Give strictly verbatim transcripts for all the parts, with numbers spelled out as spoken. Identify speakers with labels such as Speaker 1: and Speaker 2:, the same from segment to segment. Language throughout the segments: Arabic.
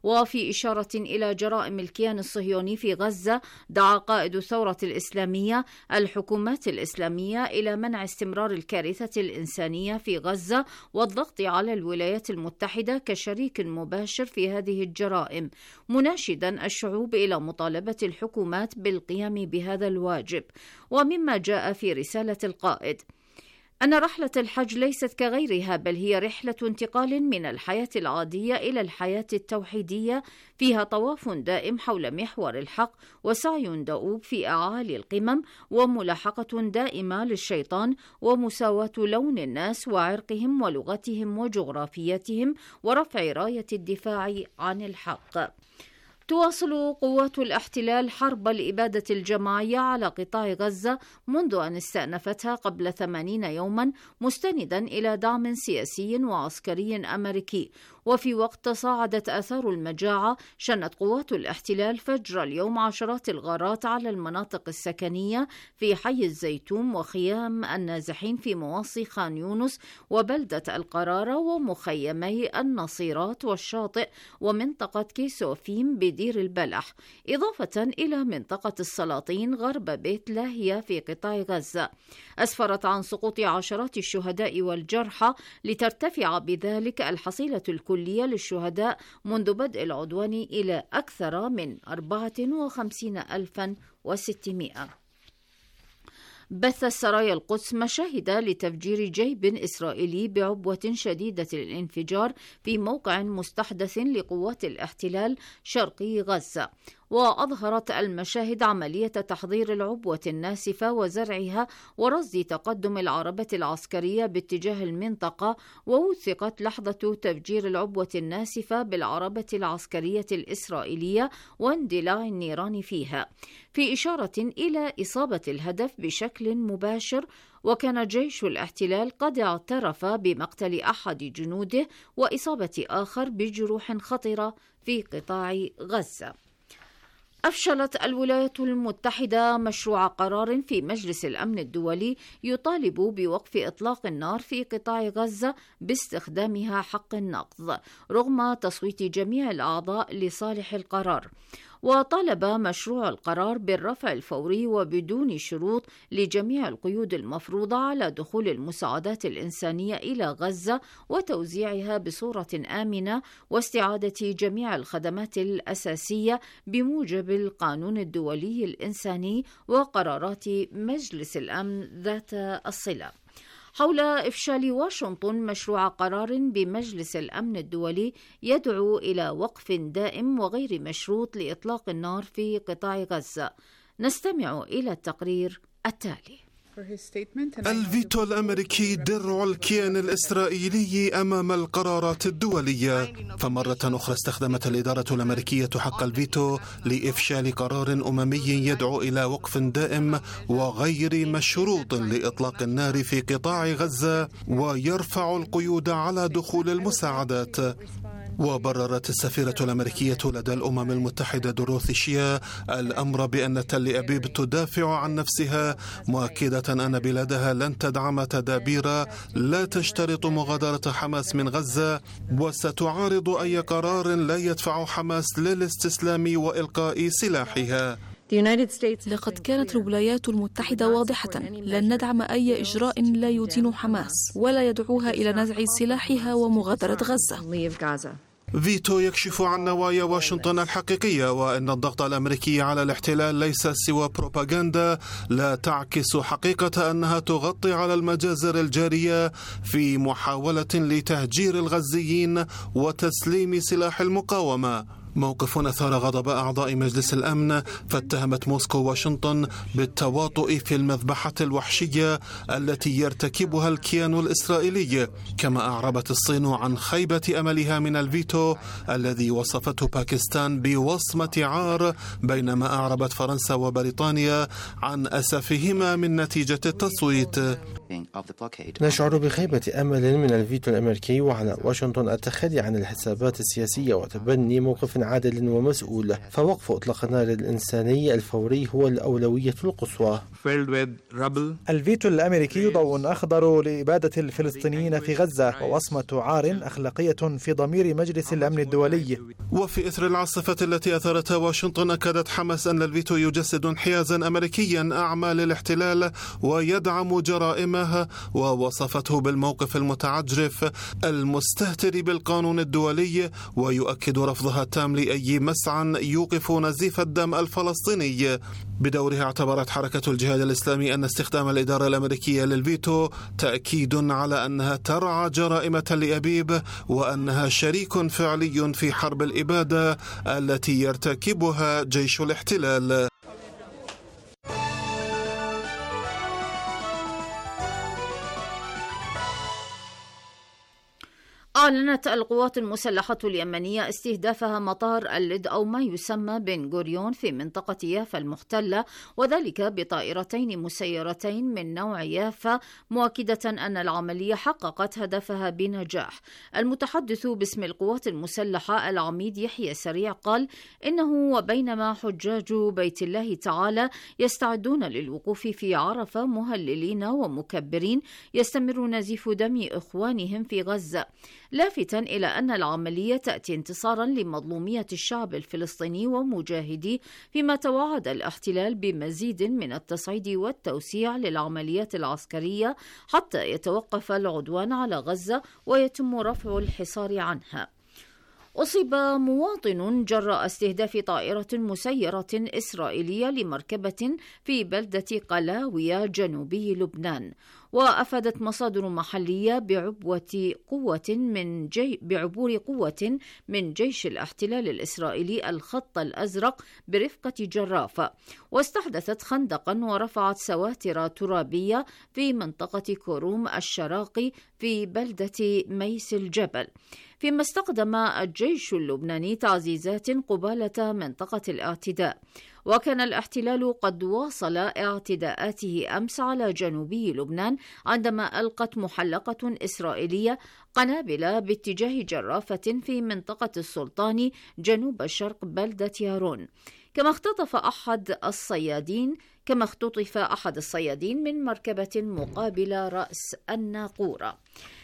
Speaker 1: وفي إشارة إلى جرائم الكيان الصهيوني في غزة، دعا قائد الثورة الإسلامية الحكومات الإسلامية إلى منع استمرار الكارثة الإنسانية في غزة والضغط على الولايات المتحدة كشريك مباشر في هذه الجرائم، مناشدا الشعوب إلى مطالبة الحكومات بالقيام بهذا الواجب. ومما جاء في رسالة القائد أن رحلة الحج ليست كغيرها، بل هي رحلة انتقال من الحياة العادية إلى الحياة التوحيدية، فيها طواف دائم حول محور الحق وسعي دؤوب في أعالي القمم وملاحقة دائمة للشيطان ومساواة لون الناس وعرقهم ولغتهم وجغرافيتهم ورفع راية الدفاع عن الحق. تواصل قوات الاحتلال حرب الإبادة الجماعية على قطاع غزة منذ أن استأنفتها قبل ثمانين يوما، مستندا إلى دعم سياسي وعسكري أمريكي. وفي وقت تصاعدت آثار المجاعة، شنت قوات الاحتلال فجر اليوم عشرات الغارات على المناطق السكنية في حي الزيتون وخيام النازحين في مواصي خان يونس وبلدة القرارة ومخيمي النصيرات والشاطئ ومنطقة كيسوفيم بدير البلح، إضافة إلى منطقة السلاطين غرب بيت لاهيا في قطاع غزة. أسفرت عن سقوط عشرات الشهداء والجرحى، لترتفع بذلك الحصيلة الكلية للشهداء منذ بدء العدوان إلى أكثر من أربعة وخمسين ألفا وستمائة. بث سرايا القدس مشاهد لتفجير جيب إسرائيلي بعبوة شديدة الانفجار في موقع مستحدث لقوات الاحتلال شرقي غزة. وأظهرت المشاهد عملية تحضير العبوة الناسفة وزرعها ورصد تقدم العربة العسكرية باتجاه المنطقة، ووثقت لحظة تفجير العبوة الناسفة بالعربة العسكرية الإسرائيلية واندلاع النيران فيها، في إشارة إلى إصابة الهدف بشكل مباشر. وكان جيش الاحتلال قد اعترف بمقتل أحد جنوده وإصابة آخر بجروح خطرة في قطاع غزة. أفشلت الولايات المتحدة مشروع قرار في مجلس الأمن الدولي يطالب بوقف إطلاق النار في قطاع غزة باستخدامها حق النقض، رغم تصويت جميع الأعضاء لصالح القرار. وطالب مشروع القرار بالرفع الفوري وبدون شروط لجميع القيود المفروضة على دخول المساعدات الإنسانية إلى غزة وتوزيعها بصورة آمنة، واستعادة جميع الخدمات الأساسية بموجب القانون الدولي الإنساني وقرارات مجلس الأمن ذات الصلة. حول إفشال واشنطن مشروع قرار بمجلس الأمن الدولي يدعو إلى وقف دائم وغير مشروط لإطلاق النار في قطاع غزة، نستمع إلى التقرير التالي.
Speaker 2: الفيتو الأمريكي درع الكيان الإسرائيلي أمام القرارات الدولية، فمرة أخرى استخدمت الإدارة الأمريكية حق الفيتو لإفشال قرار أممي يدعو إلى وقف دائم وغير مشروط لإطلاق النار في قطاع غزة ويرفع القيود على دخول المساعدات. وبررت السفيرة الأمريكية لدى الأمم المتحدة دوروثي شيا الأمر بأن تل أبيب تدافع عن نفسها، مؤكدة أن بلادها لن تدعم تدابير لا تشترط مغادرة حماس من غزة، وستعارض أي قرار لا يدفع حماس للاستسلام وإلقاء سلاحها.
Speaker 3: لقد كانت الولايات المتحدة واضحة: لن ندعم أي إجراء لا يدين حماس ولا يدعوها إلى نزع سلاحها ومغادرة غزة.
Speaker 2: فيتو يكشف عن نوايا واشنطن الحقيقية، وأن الضغط الأمريكي على الاحتلال ليس سوى بروباغندا لا تعكس حقيقة أنها تغطي على المجازر الجارية في محاولة لتهجير الغزيين وتسليم سلاح المقاومة. موقف أثار غضب أعضاء مجلس الأمن، فاتهمت موسكو واشنطن بالتواطؤ في المذبحة الوحشية التي يرتكبها الكيان الإسرائيلي، كما أعربت الصين عن خيبة أملها من الفيتو الذي وصفته باكستان بوصمة عار، بينما أعربت فرنسا وبريطانيا عن أسفهما من نتيجة التصويت.
Speaker 4: نشعر بخيبة أمل من الفيتو الأمريكي، وعلى واشنطن التخلي عن الحسابات السياسية وتبني موقف عادل ومسؤول، فوقف إطلاق النار الإنساني الفوري هو الأولوية القصوى.
Speaker 5: الفيتو الأمريكي ضوء أخضر لإبادة الفلسطينيين في غزة ووصمة عار أخلاقية في ضمير مجلس الأمن الدولي.
Speaker 2: وفي إثر العاصفة التي أثارتها واشنطن، أكدت حماس أن الفيتو يجسد انحيازا أمريكيا أعمى للاحتلال ويدعم جرائمه، ووصفته بالموقف المتعجرف المستهتر بالقانون الدولي، ويؤكد رفضها التام لأي مسعى يوقف نزيف الدم الفلسطيني. بدورها اعتبرت حركة الجهاد الإسلامي أن استخدام الإدارة الأمريكية للفيتو تأكيد على أنها ترعى جرائم تل أبيب، وأنها شريك فعلي في حرب الإبادة التي يرتكبها جيش الاحتلال.
Speaker 1: أعلنت القوات المسلحة اليمنية استهدافها مطار اللد أو ما يسمى بن غوريون في منطقة يافا المحتلة، وذلك بطائرتين مسيرتين من نوع يافا، مؤكدة أن العملية حققت هدفها بنجاح. المتحدث باسم القوات المسلحة العميد يحيى سريع قال إنه وبينما حجاج بيت الله تعالى يستعدون للوقوف في عرفة مهللين ومكبرين، يستمر نزيف دم إخوانهم في غزة، لافتا إلى أن العملية تأتي انتصارا لمظلومية الشعب الفلسطيني ومجاهديه، فيما توعد الاحتلال بمزيد من التصعيد والتوسيع للعمليات العسكرية حتى يتوقف العدوان على غزة ويتم رفع الحصار عنها. أصيب مواطن جراء استهداف طائرة مسيرة إسرائيلية لمركبة في بلدة قلاوية جنوبي لبنان. وأفادت مصادر محلية بعبوة قوة من جي بعبور قوة من جيش الاحتلال الإسرائيلي الخط الأزرق برفقة جرافة، واستحدثت خندقا ورفعت سواتر ترابية في منطقة كروم الشراقي في بلدة ميس الجبل، فيما استخدم الجيش اللبناني تعزيزات قبالة منطقة الاعتداء. وكان الاحتلال قد واصل اعتداءاته أمس على جنوبي لبنان عندما ألقت محلقة إسرائيلية قنابل باتجاه جرافة في منطقة السلطاني جنوب شرق بلدة يارون. كما اختطف أحد الصيادين كما اختطف أحد الصيادين من مركبة مقابل رأس الناقورة.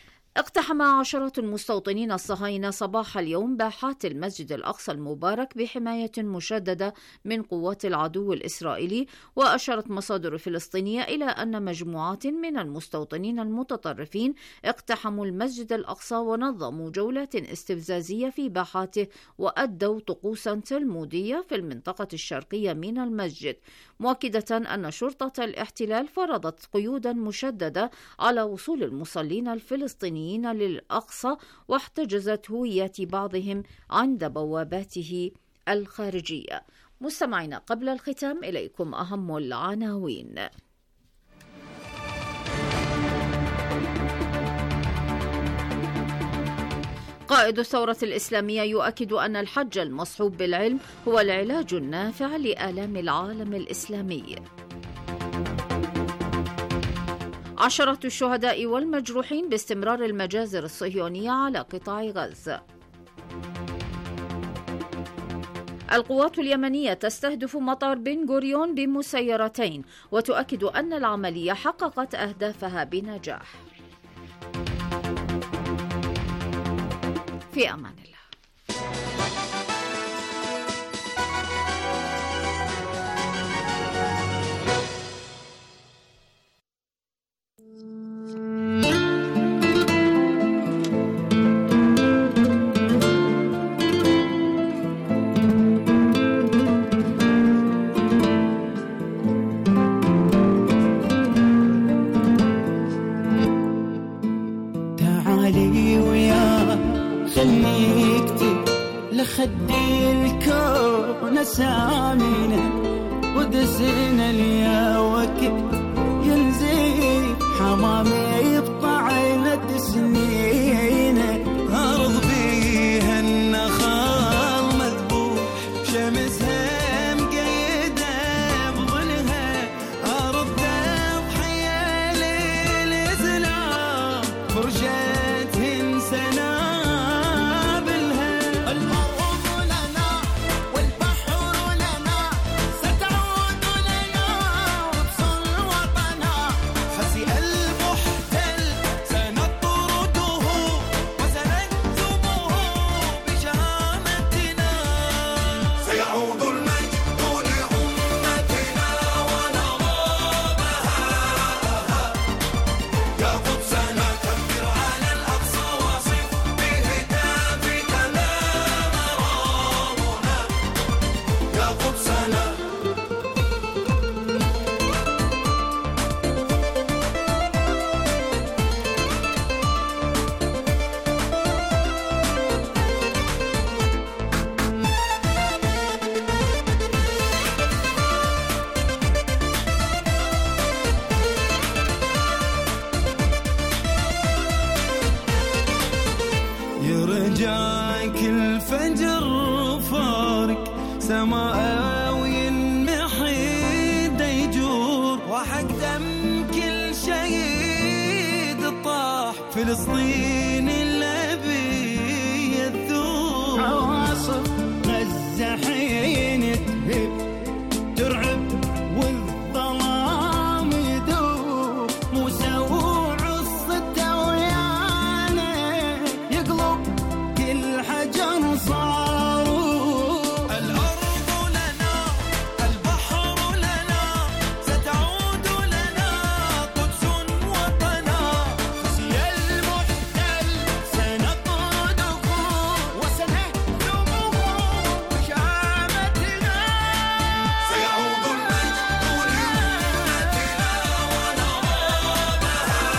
Speaker 1: اقتحم عشرات المستوطنين الصهاينة صباح اليوم باحات المسجد الأقصى المبارك بحماية مشددة من قوات العدو الإسرائيلي. وأشارت مصادر فلسطينية إلى أن مجموعات من المستوطنين المتطرفين اقتحموا المسجد الأقصى ونظموا جولات استفزازية في باحاته وأدوا طقوسا تلمودية في المنطقة الشرقية من المسجد، مؤكدة أن شرطة الاحتلال فرضت قيودا مشددة على وصول المصلين الفلسطينيين للأقصى، واحتجزت هويات بعضهم عند بواباته الخارجية. مستمعينا، قبل الختام إليكم أهم العناوين. قائد الثورة الإسلامية يؤكد أن الحج المصحوب بالعلم هو العلاج النافع لآلام العالم الإسلامي. عشرات الشهداء والمجروحين باستمرار المجازر الصهيونية على قطاع غزة. القوات اليمنية تستهدف مطار بن غوريون بمسيرتين وتؤكد أن العملية حققت أهدافها بنجاح. في أمان الله.
Speaker 6: خدي الكون سامينا ودسنا ليا وكت ينزل حمامي بطعنة سنين أرض بيها النخال مذبوح شمسها مقيدة بظلها أرض تضحية للإسلام فرشتهن سنابلها الموعظ لنا سماوي محيد يجور وحق دم كل شهيد طاح فلسطين الأبي يذوب عواصف غزة حين تهب ترعب والظلام يدوب موسى وعصته ويانا يقلب كل حجر صاروا الأرض لنا البحر لنا ستعود لنا قدس وطنا خزي المحتل سنطرده وسنهزمه بشامتنا سيعود المجد لأمتنا ونرامها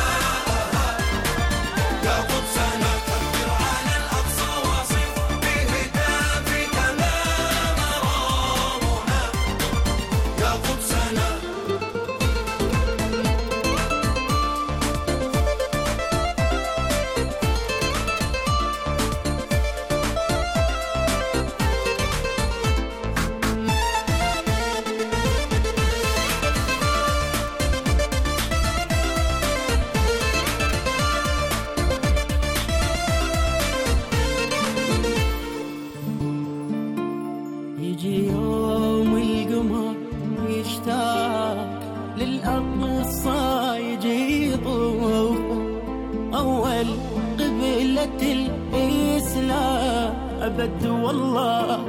Speaker 6: يا قدسنا كبر على الأقصى واصف بهتافك ما مرامنا يا قدسنا يجي يوم القمر يشتاق للأقصى يجي يطوف أول قبلة الإسلام أبد والله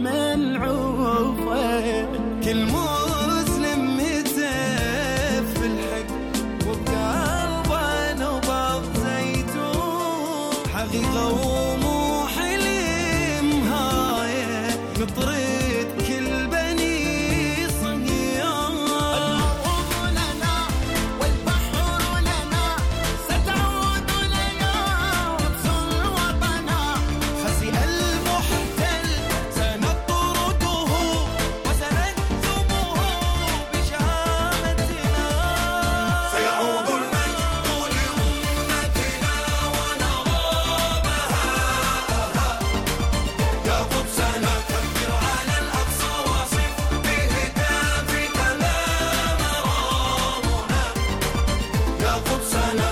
Speaker 6: منعوفة كل مسلم متف في الحق وبقلبه نبض زيتون حقيقة ومو حلم هاي نطرد كل بني صهيون الأرض لنا والبحر لنا ستعود لنا قدس وطنا خزي المحتل سنطرده وسنهزمه بشهامتنا سيعود المجد لأمتنا ونرامها يا قدسنا كبر على الأقصى واصف بهتافك ما مرامنا يا قدسنا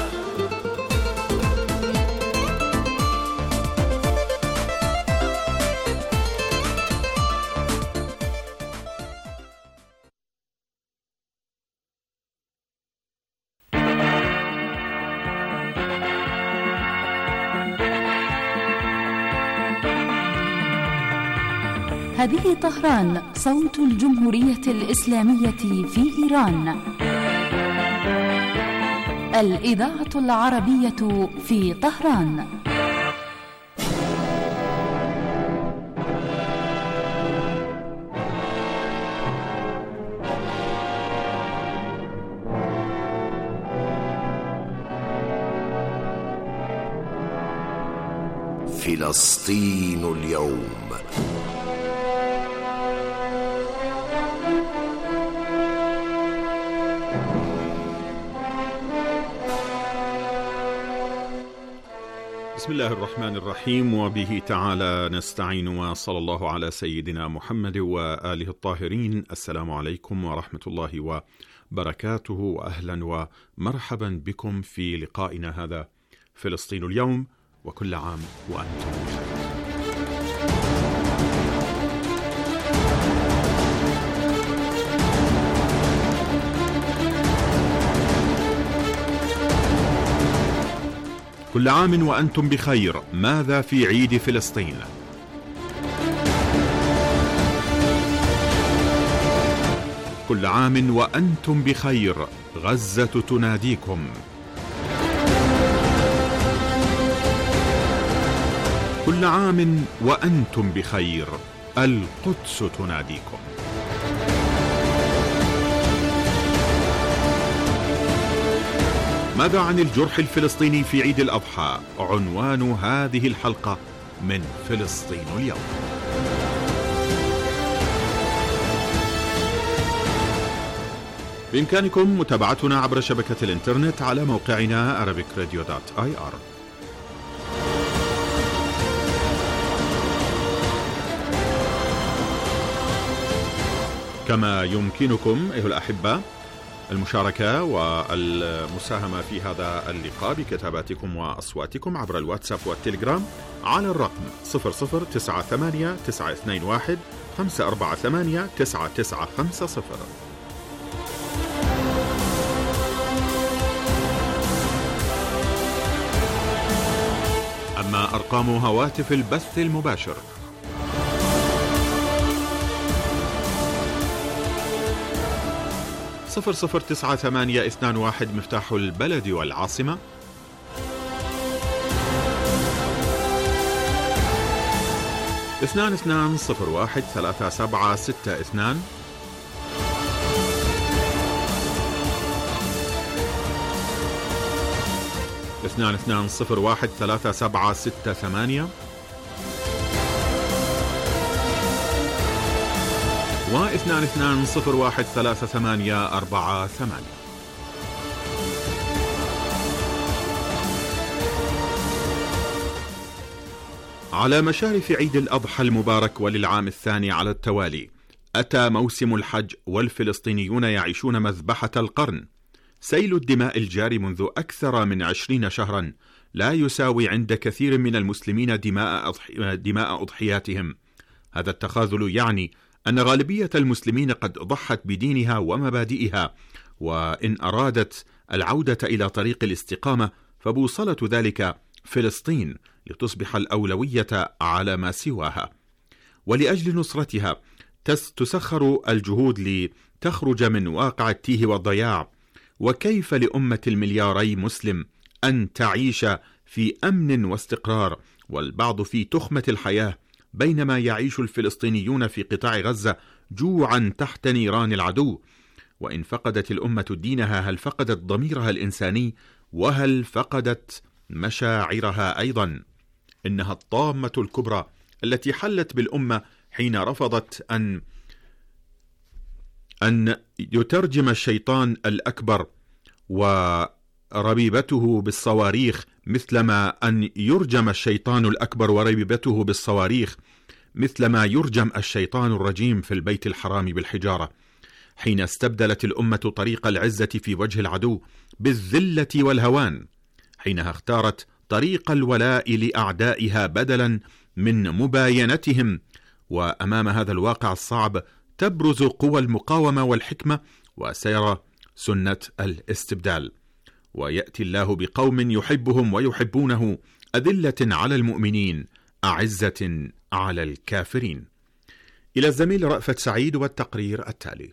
Speaker 7: هذه طهران صوت الجمهورية الإسلامية في إيران. الإذاعة العربية في طهران.
Speaker 8: فلسطين اليوم.
Speaker 9: بسم الله الرحمن الرحيم، وبه تعالى نستعين، وصلى الله على سيدنا محمد وآله الطاهرين. السلام عليكم ورحمة الله وبركاته، وأهلا ومرحبا بكم في لقائنا هذا فلسطين اليوم، وكل عام وأنتم بخير. كل عام وأنتم بخير. ماذا في عيد فلسطين؟ كل عام وأنتم بخير. غزة تناديكم. كل عام وأنتم بخير. القدس تناديكم. ماذا عن الجرح الفلسطيني في عيد الأضحى؟ عنوان هذه الحلقة من فلسطين اليوم. بإمكانكم متابعتنا عبر شبكة الإنترنت على موقعنا arabic radio dot i r. كما يمكنكم أيها الأحبة المشاركة والمساهمة في هذا اللقاء بكتاباتكم وأصواتكم عبر الواتساب والتليجرام على الرقم صفر صفر تسعة ثمانية تسعة اثنين واحد خمسة أربعة ثمانية تسعة تسعة خمسة صفر. أما أرقام هواتف البث المباشر صفر صفر تسعة ثمانية اثنان واحد مفتاح البلد والعاصمة، اثنان اثنان صفر واحد ثلاثة سبعة ستة اثنان، اثنان اثنان صفر واحد ثلاثة سبعة ستة ثمانية، واثنان اثنان صفر واحد ثلاثة ثمانية أربعة ثمانية. على مشارف عيد الأضحى المبارك وللعام الثاني على التوالي، أتى موسم الحج والفلسطينيون يعيشون مذبحة القرن. سيل الدماء الجاري منذ أكثر من عشرين شهرا لا يساوي عند كثير من المسلمين دماء, أضحي... دماء أضحياتهم. هذا التخاذل يعني أن غالبية المسلمين قد ضحت بدينها ومبادئها، وإن أرادت العودة إلى طريق الاستقامة فبوصلة ذلك فلسطين لتصبح الأولوية على ما سواها. ولأجل نصرتها تسخر الجهود لتخرج من واقع التيه والضياع. وكيف لأمة الملياري مسلم أن تعيش في أمن واستقرار والبعض في تخمة الحياة، بينما يعيش الفلسطينيون في قطاع غزة جوعا تحت نيران العدو؟ وإن فقدت الأمة دينها هل فقدت ضميرها الإنساني؟ وهل فقدت مشاعرها أيضا؟ إنها الطامة الكبرى التي حلت بالأمة حين رفضت أن أن يترجم الشيطان الأكبر وربيبته بالصواريخ مثلما أن يرجم الشيطان الأكبر وربيبته بالصواريخ مثلما يرجم الشيطان الرجيم في البيت الحرام بالحجارة. حين استبدلت الأمة طريق العزة في وجه العدو بالذلة والهوان، حينها اختارت طريق الولاء لأعدائها بدلا من مباينتهم. وأمام هذا الواقع الصعب تبرز قوى المقاومة والحكمة وسيرى سنة الاستبدال. ويأتي الله بقوم يحبهم ويحبونه أذلة على المؤمنين أعزة على الكافرين. إلى الزميل رأفت سعيد والتقرير التالي.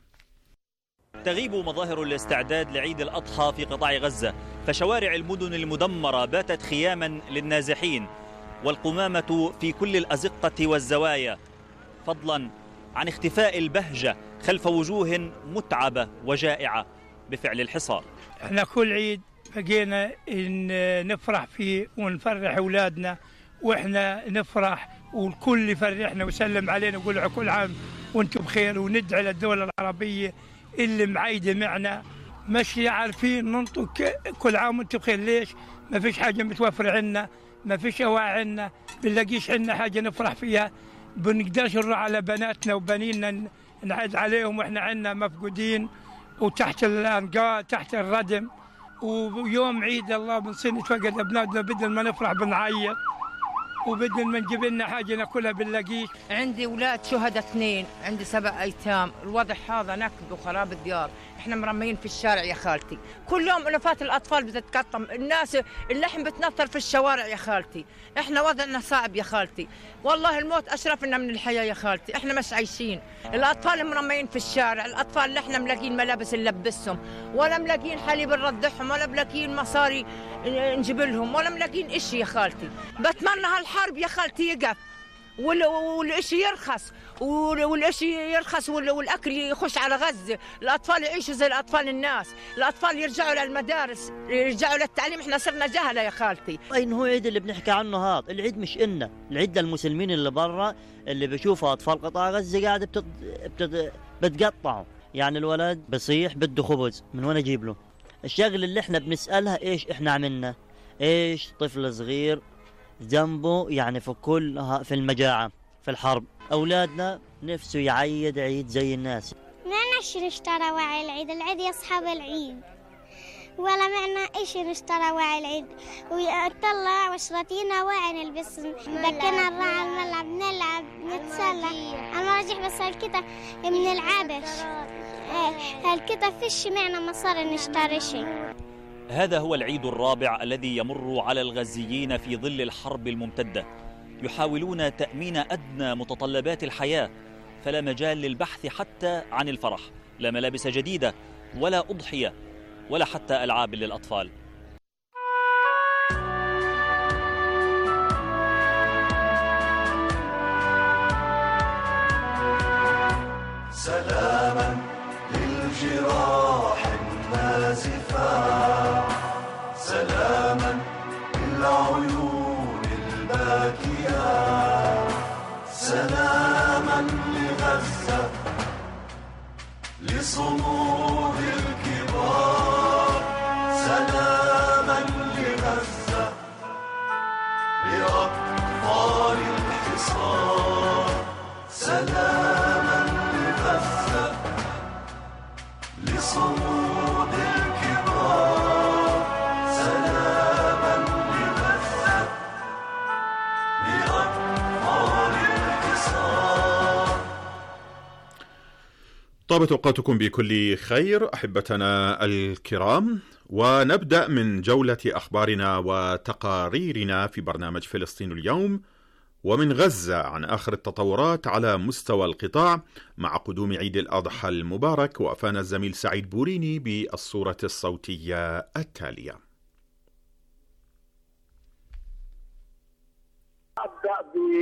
Speaker 10: تغيب مظاهر الاستعداد لعيد الأضحى في قطاع غزة، فشوارع المدن المدمرة باتت خياما للنازحين، والقمامة في كل الأزقة والزوايا، فضلا عن اختفاء البهجة خلف وجوه متعبة وجائعة بفعل الحصار.
Speaker 11: احنا كل عيد بقينا إن نفرح فيه ونفرح أولادنا، وإحنا نفرح والكل يفرحنا ويسلم علينا ويقول كل عام وانتم بخير، وندعي للدولة العربية اللي معيدة معنا مش عارفين ننطق كل عام وانتم بخير. ليش؟ ما فيش حاجة متوفرة عنا، ما فيش أواعي عنا، بنلاقيش عنا حاجة نفرح فيها، بنقدرش نروح على بناتنا وبنينا نعد عليهم واحنا عنا مفقودين وتحت الأنقاء تحت الردم. ويوم عيد الله بنصير نتفقد أبنائنا، بدل ما نفرح بنعيط، وبدل ما نجيب لنا حاجة ناكلها بنلاقيش.
Speaker 12: عندي أولاد شهداء اثنين، عندي سبع أيتام، الوضع هذا نكد وخراب الديار، احنا مرميين في الشارع يا خالتي، كل يوم ألفات الأطفال بتتقطم، الناس اللحم بتنطر في الشوارع يا خالتي، احنا وضعنا صعب يا خالتي، والله الموت أشرف لنا من الحياة يا خالتي، احنا مش عايشين، الأطفال مرميين في الشارع، الأطفال اللي احنا ملاقين ملابس نلبسهم، ولا ملاقين حليب نرضعهم، ولا ملاقين مصاري نجيب لهم، ولا ملاقين إشي يا خالتي. بتمنى هالحرب يا خالتي يقف والإشي يرخص، والإشي يرخص والأكل يخش على غزة، الأطفال يعيشوا زي الأطفال الناس، الأطفال يرجعوا للمدارس، يرجعوا للتعليم، احنا صرنا جهلة يا خالتي.
Speaker 13: أين هو عيد اللي بنحكي عنه هذا؟ العيد مش إلنا، العيد للمسلمين اللي برا اللي بيشوفوا أطفال قطاع غزة قاعدة بتد... بتد... بتقطعوا، يعني الولد بصيح بده خبز، من وين أجيب له؟ الشغل اللي احنا بنسألها إيش إحنا عملنا؟ إيش طفل صغير ذنبه يعني في كل في المجاعة في الحرب؟ أولادنا نفسه يعيد عيد زي الناس.
Speaker 14: إيش نشترى وعي العيد؟ العيد يا أصحاب العيد، ولا معنى إيش نشترى وعي العيد ويطلع وشرتينا وعي نلبس دكنا نراعي الملعب نلعب نتسلى. أنا راجح بس هالكده من العابش هالكده فيش معنى مصاري نشتري شيء.
Speaker 10: هذا هو العيد الرابع الذي يمر على الغزيين في ظل الحرب الممتدة. يحاولون تأمين أدنى متطلبات الحياة، فلا مجال للبحث حتى عن الفرح، لا ملابس جديدة ولا أضحية ولا حتى ألعاب للأطفال.
Speaker 6: سلاما للجراح النازفة، سلاما للعيون الباكية، سلاما لغزة لصمود الكبار، سلاما لغزة لأطفال الحصار، سلاما لغزة لصمود الكبار، سلاما لغزة لأطفال الحصار.
Speaker 9: طابت أوقاتكم بكل خير أحبتنا الكرام، ونبدأ من جولة أخبارنا وتقاريرنا في برنامج فلسطين اليوم، ومن غزة عن آخر التطورات على مستوى القطاع مع قدوم عيد الأضحى المبارك. وأفانا الزميل سعيد بوريني بالصورة الصوتية التالية.
Speaker 15: أبدأ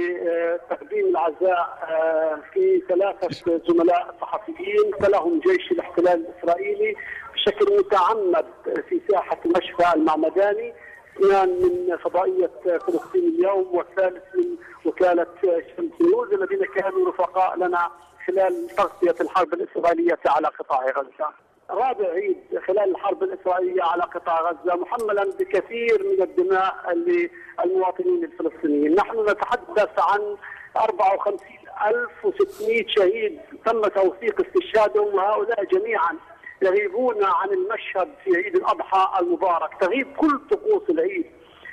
Speaker 15: بتقديم العزاء في ثلاثة زملاء صحفيين قتلهم جيش الاحتلال الإسرائيلي بشكل متعمد في ساحة مشفى المعمداني، اثنان من فضائية فلسطين اليوم والثالث من وكالة شمس نيوز الذين كانوا رفقاء لنا خلال تغطية الحرب الإسرائيلية على قطاع غزة. رابع عيد خلال الحرب الإسرائيلية على قطاع غزة محملا بكثير من الدماء للمواطنين الفلسطينيين. نحن نتحدث عن أربعة وخمسين ألف وستمئة شهيد تم توثيق استشهادهم، وهؤلاء جميعا يغيبون عن المشهد في عيد الأضحى المبارك. تغيب كل طقوس العيد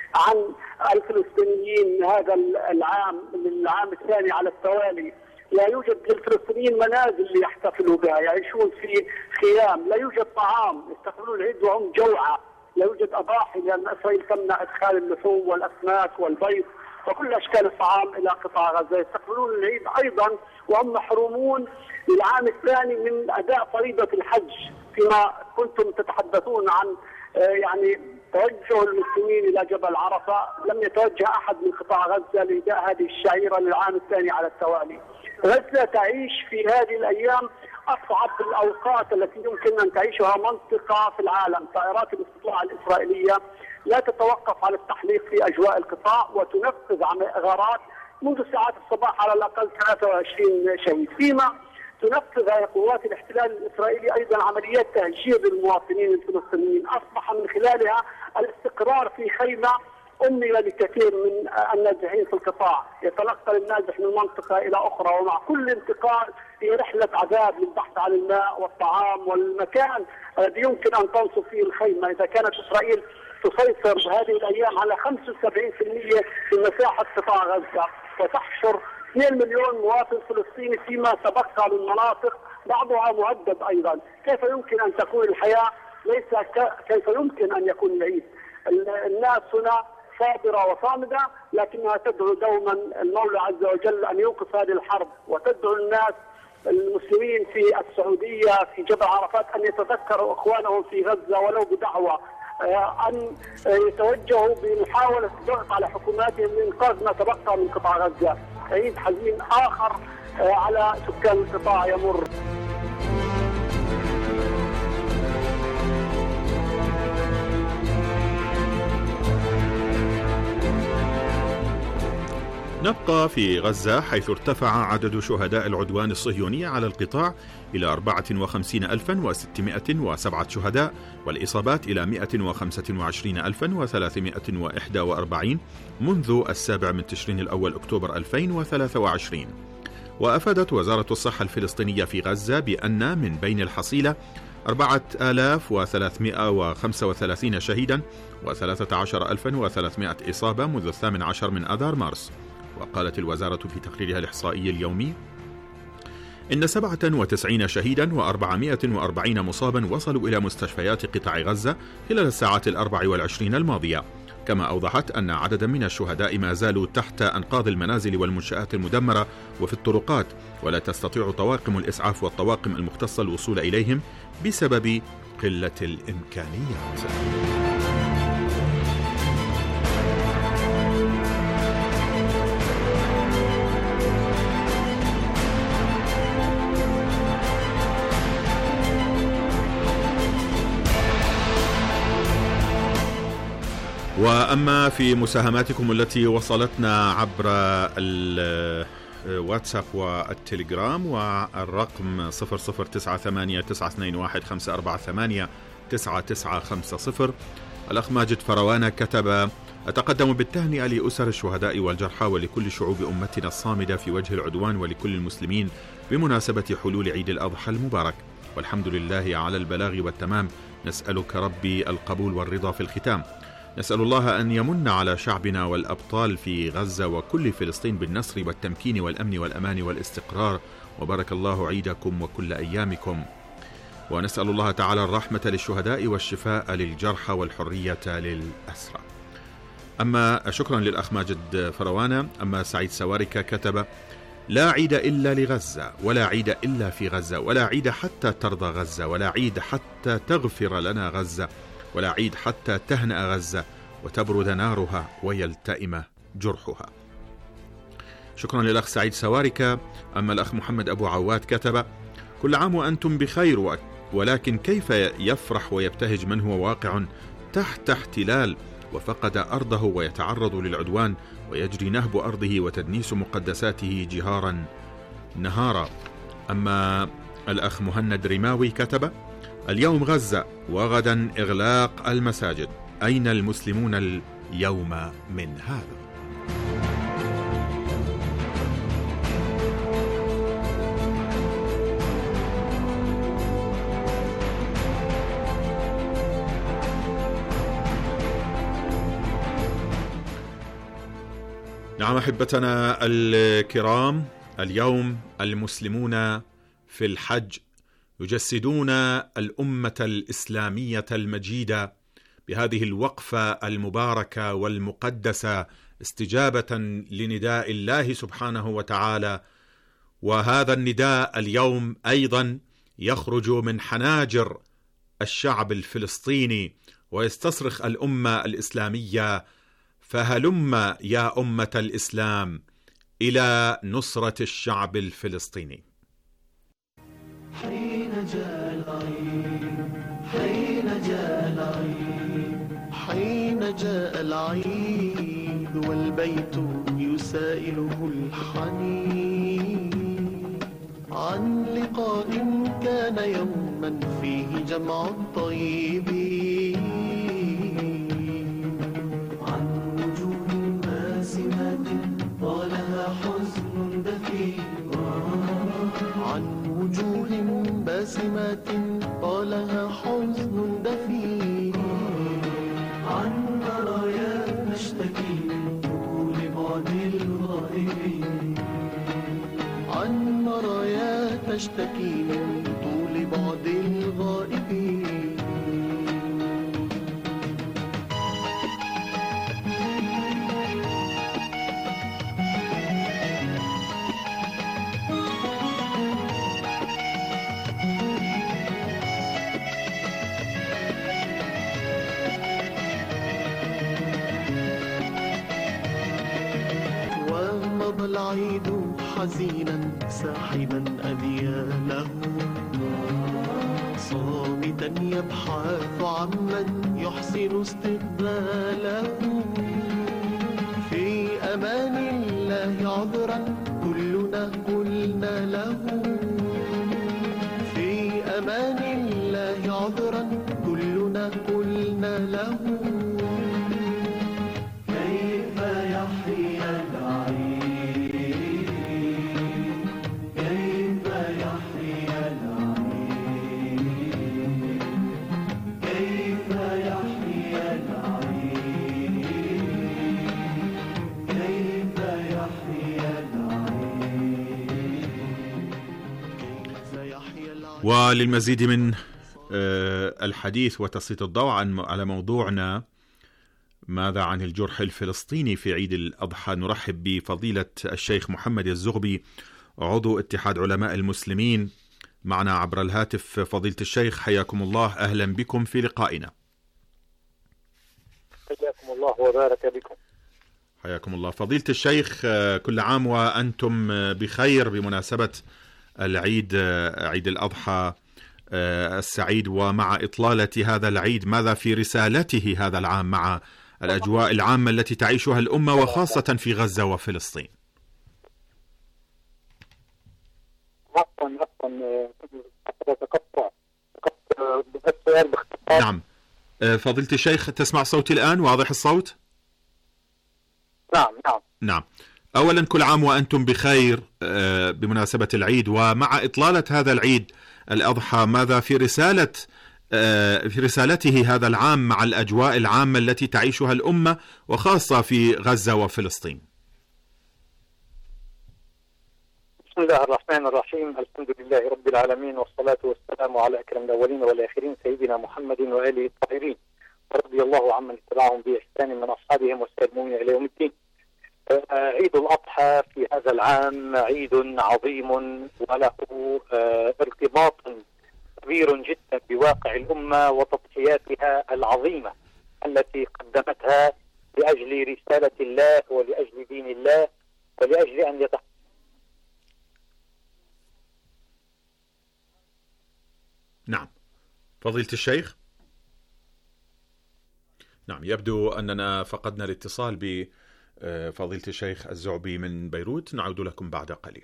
Speaker 15: عن الفلسطينيين هذا العام للعام الثاني على التوالي. لا يوجد للفلسطينيين منازل ليحتفلوا بها، يعيشون في خيام، لا يوجد طعام، يستقبلون العيد وهم جوعى، لا يوجد أضاحي لأن إسرائيل تمنع إدخال اللحوم والأسماك والبيض وكل أشكال الطعام إلى قطاع غزة. يستقبلون العيد أيضا وهم محرومون للعام الثاني من أداء فريضة الحج، فيما كنتم تتحدثون عن يعني توجه المسلمين إلى جبل عرفة، لم يتوجه أحد من قطاع غزة لإداء هذه الشعيرة للعام الثاني على التوالي. غزة تعيش في هذه الأيام أصعب الأوقات التي يمكن أن تعيشها منطقة في العالم. طائرات الاستطلاع الإسرائيلية لا تتوقف على التحليق في أجواء القطاع وتنفذ غارات منذ ساعات الصباح على الأقل ثلاثة وعشرين شهيد، فيما تنفذ قوات الاحتلال الإسرائيلي أيضا عمليات تهجير للمواطنين الفلسطينيين أصبح من خلالها الاستقرار في خيمة أمنية لكثير من النازحين في القطاع. يتنقل النازح من منطقة إلى أخرى، ومع كل انتقال هي رحلة عذاب للبحث عن الماء والطعام والمكان الذي يمكن أن تنصب فيه الخيمة. إذا كانت إسرائيل تسيطر هذه الأيام على خمسة وسبعين بالمئة من مساحة قطاع غزة وتحشر اثنين مليون مواطن فلسطيني فيما تبقى من مناطق بعضها مهدد أيضا، كيف يمكن أن تكون الحياة؟ ليس كيف يمكن أن يكون العيد. الناس هنا صابرة وصامدة، لكنها تدعو دوما المولى عز وجل أن يوقف هذه الحرب، وتدعو الناس المسلمين في السعودية في جبل عرفات أن يتذكروا إخوانهم في غزة ولو بدعوة، أن يتوجهوا بمحاولة الضغط على حكوماتهم لإنقاذ ما تبقى من قطاع غزة. عيد حزين آخر على سكان القطاع يمر.
Speaker 9: نبقى في غزة حيث ارتفع عدد شهداء العدوان الصهيوني على القطاع إلى أربعة وخمسين ألفا وستمائة وسبعة شهداء، والإصابات إلى مائة وخمسة وعشرين ألفا وثلاثمائة وواحد وأربعين منذ السابع من تشرين الأول أكتوبر ألفين وثلاثة وعشرين. وأفادت وزارة الصحة الفلسطينية في غزة بأن من بين الحصيلة أربعة آلاف وثلاثمائة وخمسة وثلاثين شهيدا وثلاثة عشر ألفا وثلاثمائة إصابة منذ الثامن عشر من آذار مارس. وقالت الوزارة في تقريرها الإحصائي اليومي إن سبعة وتسعين شهيدا وأربعمائة وأربعين مصابا وصلوا إلى مستشفيات قطاع غزة خلال الساعات الأربع والعشرين الماضية. كما أوضحت أن عددا من الشهداء ما زالوا تحت أنقاض المنازل والمنشآت المدمرة وفي الطرقات، ولا تستطيع طواقم الإسعاف والطواقم المختصة الوصول إليهم بسبب قلة الإمكانيات. وأما في مساهماتكم التي وصلتنا عبر الواتساب والتليجرام والرقم صفر صفر تسعة ثمانية تسعة اثنين واحد خمسة أربعة ثمانية تسعة تسعة خمسة صفر. الأخ ماجد فروانة كتب: أتقدم بالتهنئة لأسر الشهداء والجرحى ولكل شعوب أمتنا الصامدة في وجه العدوان ولكل المسلمين بمناسبة حلول عيد الأضحى المبارك، والحمد لله على البلاغ والتمام. نسألك ربي القبول والرضا في الختام. نسأل الله أن يمن على شعبنا والأبطال في غزة وكل فلسطين بالنصر والتمكين والأمن والأمان والاستقرار، وبارك الله عيدكم وكل أيامكم. ونسأل الله تعالى الرحمة للشهداء والشفاء للجرحى والحرية للأسرى. أما شكرا للأخ ماجد فروانة. أما سعيد سواركة كتب: لا عيد إلا لغزة، ولا عيد إلا في غزة، ولا عيد حتى ترضى غزة، ولا عيد حتى تغفر لنا غزة، ولا عيد حتى تهنأ غزة وتبرد نارها ويلتئم جرحها. شكرا للأخ سعيد سواركة. أما الأخ محمد أبو عواد كتب: كل عام وأنتم بخير، ولكن كيف يفرح ويبتهج من هو واقع تحت احتلال وفقد أرضه ويتعرض للعدوان ويجري نهب أرضه وتدنيس مقدساته جهارا نهارا. أما الأخ مهند رماوي كتب: اليوم غزة وغدا إغلاق المساجد، أين المسلمون اليوم من هذا؟ نعم أحبتنا الكرام، اليوم المسلمون في الحج يجسدون الأمة الإسلامية المجيدة بهذه الوقفة المباركة والمقدسة استجابة لنداء الله سبحانه وتعالى. وهذا النداء اليوم أيضا يخرج من حناجر الشعب الفلسطيني ويستصرخ الأمة الإسلامية: فهلم يا أمة الإسلام إلى نصرة الشعب الفلسطيني.
Speaker 6: حين جاء العيد، حين جاء العيد، حين جاء العيد والبيت يسائله الحنين عن لقاء كان يوما فيه جمع الطيبين، عن وجوه باسمات طالها حزن دفين، عن وجوه باسمات طالها حزن دفين، عن مرايا تشتكي من طول بعد الغائبين، عن مرايا تشتكي من طول بعد الغائبين. العيد حزينا ساحبا أذياله، صامتا يبحث عمن يحسن استقباله، في أمان الله عذرا كلنا قلنا له، في أمان الله عذرا كلنا قلنا له. كيف يحيى العيد
Speaker 9: وللمزيد من الحديث وتسليط الضوء على موضوعنا ماذا عن الجرح الفلسطيني في عيد الأضحى، نرحب بفضيلة الشيخ محمد الزغبي عضو اتحاد علماء المسلمين معنا عبر الهاتف. فضيلة الشيخ حياكم الله، أهلا بكم في لقائنا.
Speaker 16: حياكم الله وبارك بكم.
Speaker 9: حياكم الله فضيلة الشيخ، كل عام وأنتم بخير بمناسبة العيد عيد الأضحى السعيد، ومع إطلالة هذا العيد ماذا في رسالته هذا العام مع الأجواء العامة التي تعيشها الأمة وخاصة في غزة وفلسطين؟
Speaker 16: عفوا عفوا تقطع السؤال باختصار.
Speaker 9: نعم فضيلة الشيخ، تسمع صوتي الآن واضح الصوت؟
Speaker 16: نعم نعم
Speaker 9: نعم. أولا كل عام وأنتم بخير بمناسبة العيد، ومع إطلالة هذا العيد الأضحى ماذا في رسالة في رسالته هذا العام مع الأجواء العامة التي تعيشها الأمة وخاصة في غزة وفلسطين؟
Speaker 16: بسم الله الرحمن الرحيم، الحمد لله رب العالمين، والصلاة والسلام على أكرم الأولين والآخرين سيدنا محمد وآله الطاهرين، ورضي الله عمن اتبعهم بإحسان من أصحابهم والسائر المؤمنين إلى يوم الدين. عيد الأضحى في هذا العام عيد عظيم وله ارتباط كبير جدا بواقع الأمة وتضحياتها العظيمة التي قدمتها لأجل رسالة الله ولأجل دين الله ولأجل أن يتحقق.
Speaker 9: نعم فضيلة الشيخ. نعم يبدو أننا فقدنا الاتصال بفضيلة الشيخ الزغبي من بيروت، نعود لكم بعد قليل.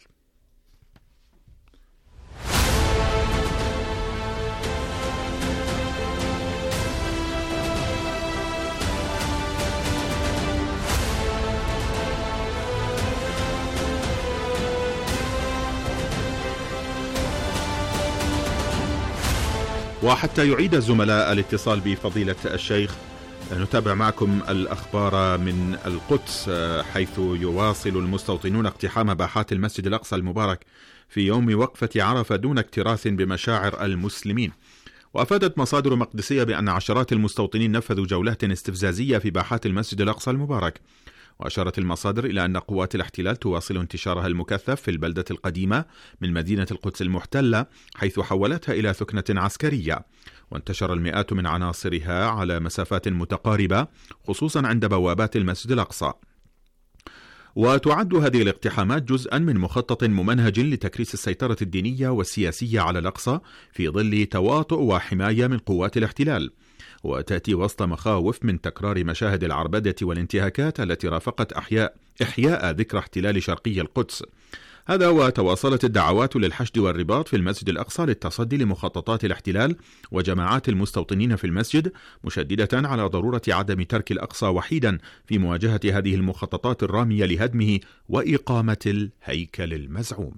Speaker 9: وحتى يعيد الزملاء الاتصال بفضيلة الشيخ نتابع معكم الأخبار من القدس، حيث يواصل المستوطنون اقتحام باحات المسجد الأقصى المبارك في يوم وقفة عرفة دون اكتراث بمشاعر المسلمين. وأفادت مصادر مقدسية بأن عشرات المستوطنين نفذوا جولات استفزازية في باحات المسجد الأقصى المبارك. وأشارت المصادر إلى أن قوات الاحتلال تواصل انتشارها المكثف في البلدة القديمة من مدينة القدس المحتلة، حيث حولتها إلى ثكنة عسكرية، وانتشر المئات من عناصرها على مسافات متقاربة خصوصا عند بوابات المسجد الأقصى. وتعد هذه الاقتحامات جزءا من مخطط ممنهج لتكريس السيطرة الدينية والسياسية على الأقصى في ظل تواطؤ وحماية من قوات الاحتلال، وتأتي وسط مخاوف من تكرار مشاهد العربدة والانتهاكات التي رافقت أحياء إحياء ذكرى احتلال شرقي القدس. هذا وتواصلت الدعوات للحشد والرباط في المسجد الأقصى للتصدي لمخططات الاحتلال وجماعات المستوطنين في المسجد، مشددة على ضرورة عدم ترك الأقصى وحيدا في مواجهة هذه المخططات الرامية لهدمه وإقامة الهيكل المزعوم.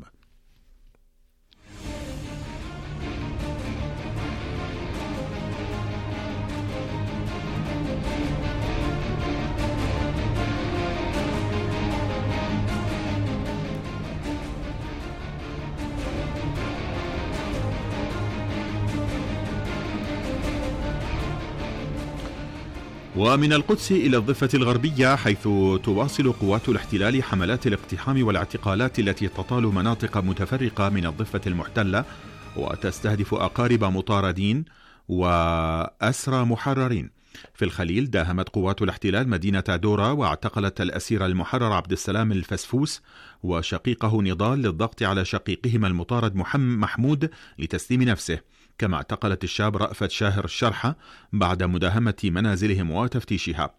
Speaker 9: ومن القدس إلى الضفة الغربية، حيث تواصل قوات الاحتلال حملات الاقتحام والاعتقالات التي تطال مناطق متفرقة من الضفة المحتلة وتستهدف أقارب مطاردين وأسرى محررين. في الخليل داهمت قوات الاحتلال مدينة دورة واعتقلت الأسير المحرر عبد السلام الفسفوس وشقيقه نضال للضغط على شقيقهما المطارد محمود لتسليم نفسه، كما اعتقلت الشاب رأفت شاهر الشرحة بعد مداهمة منازلهم وتفتيشها.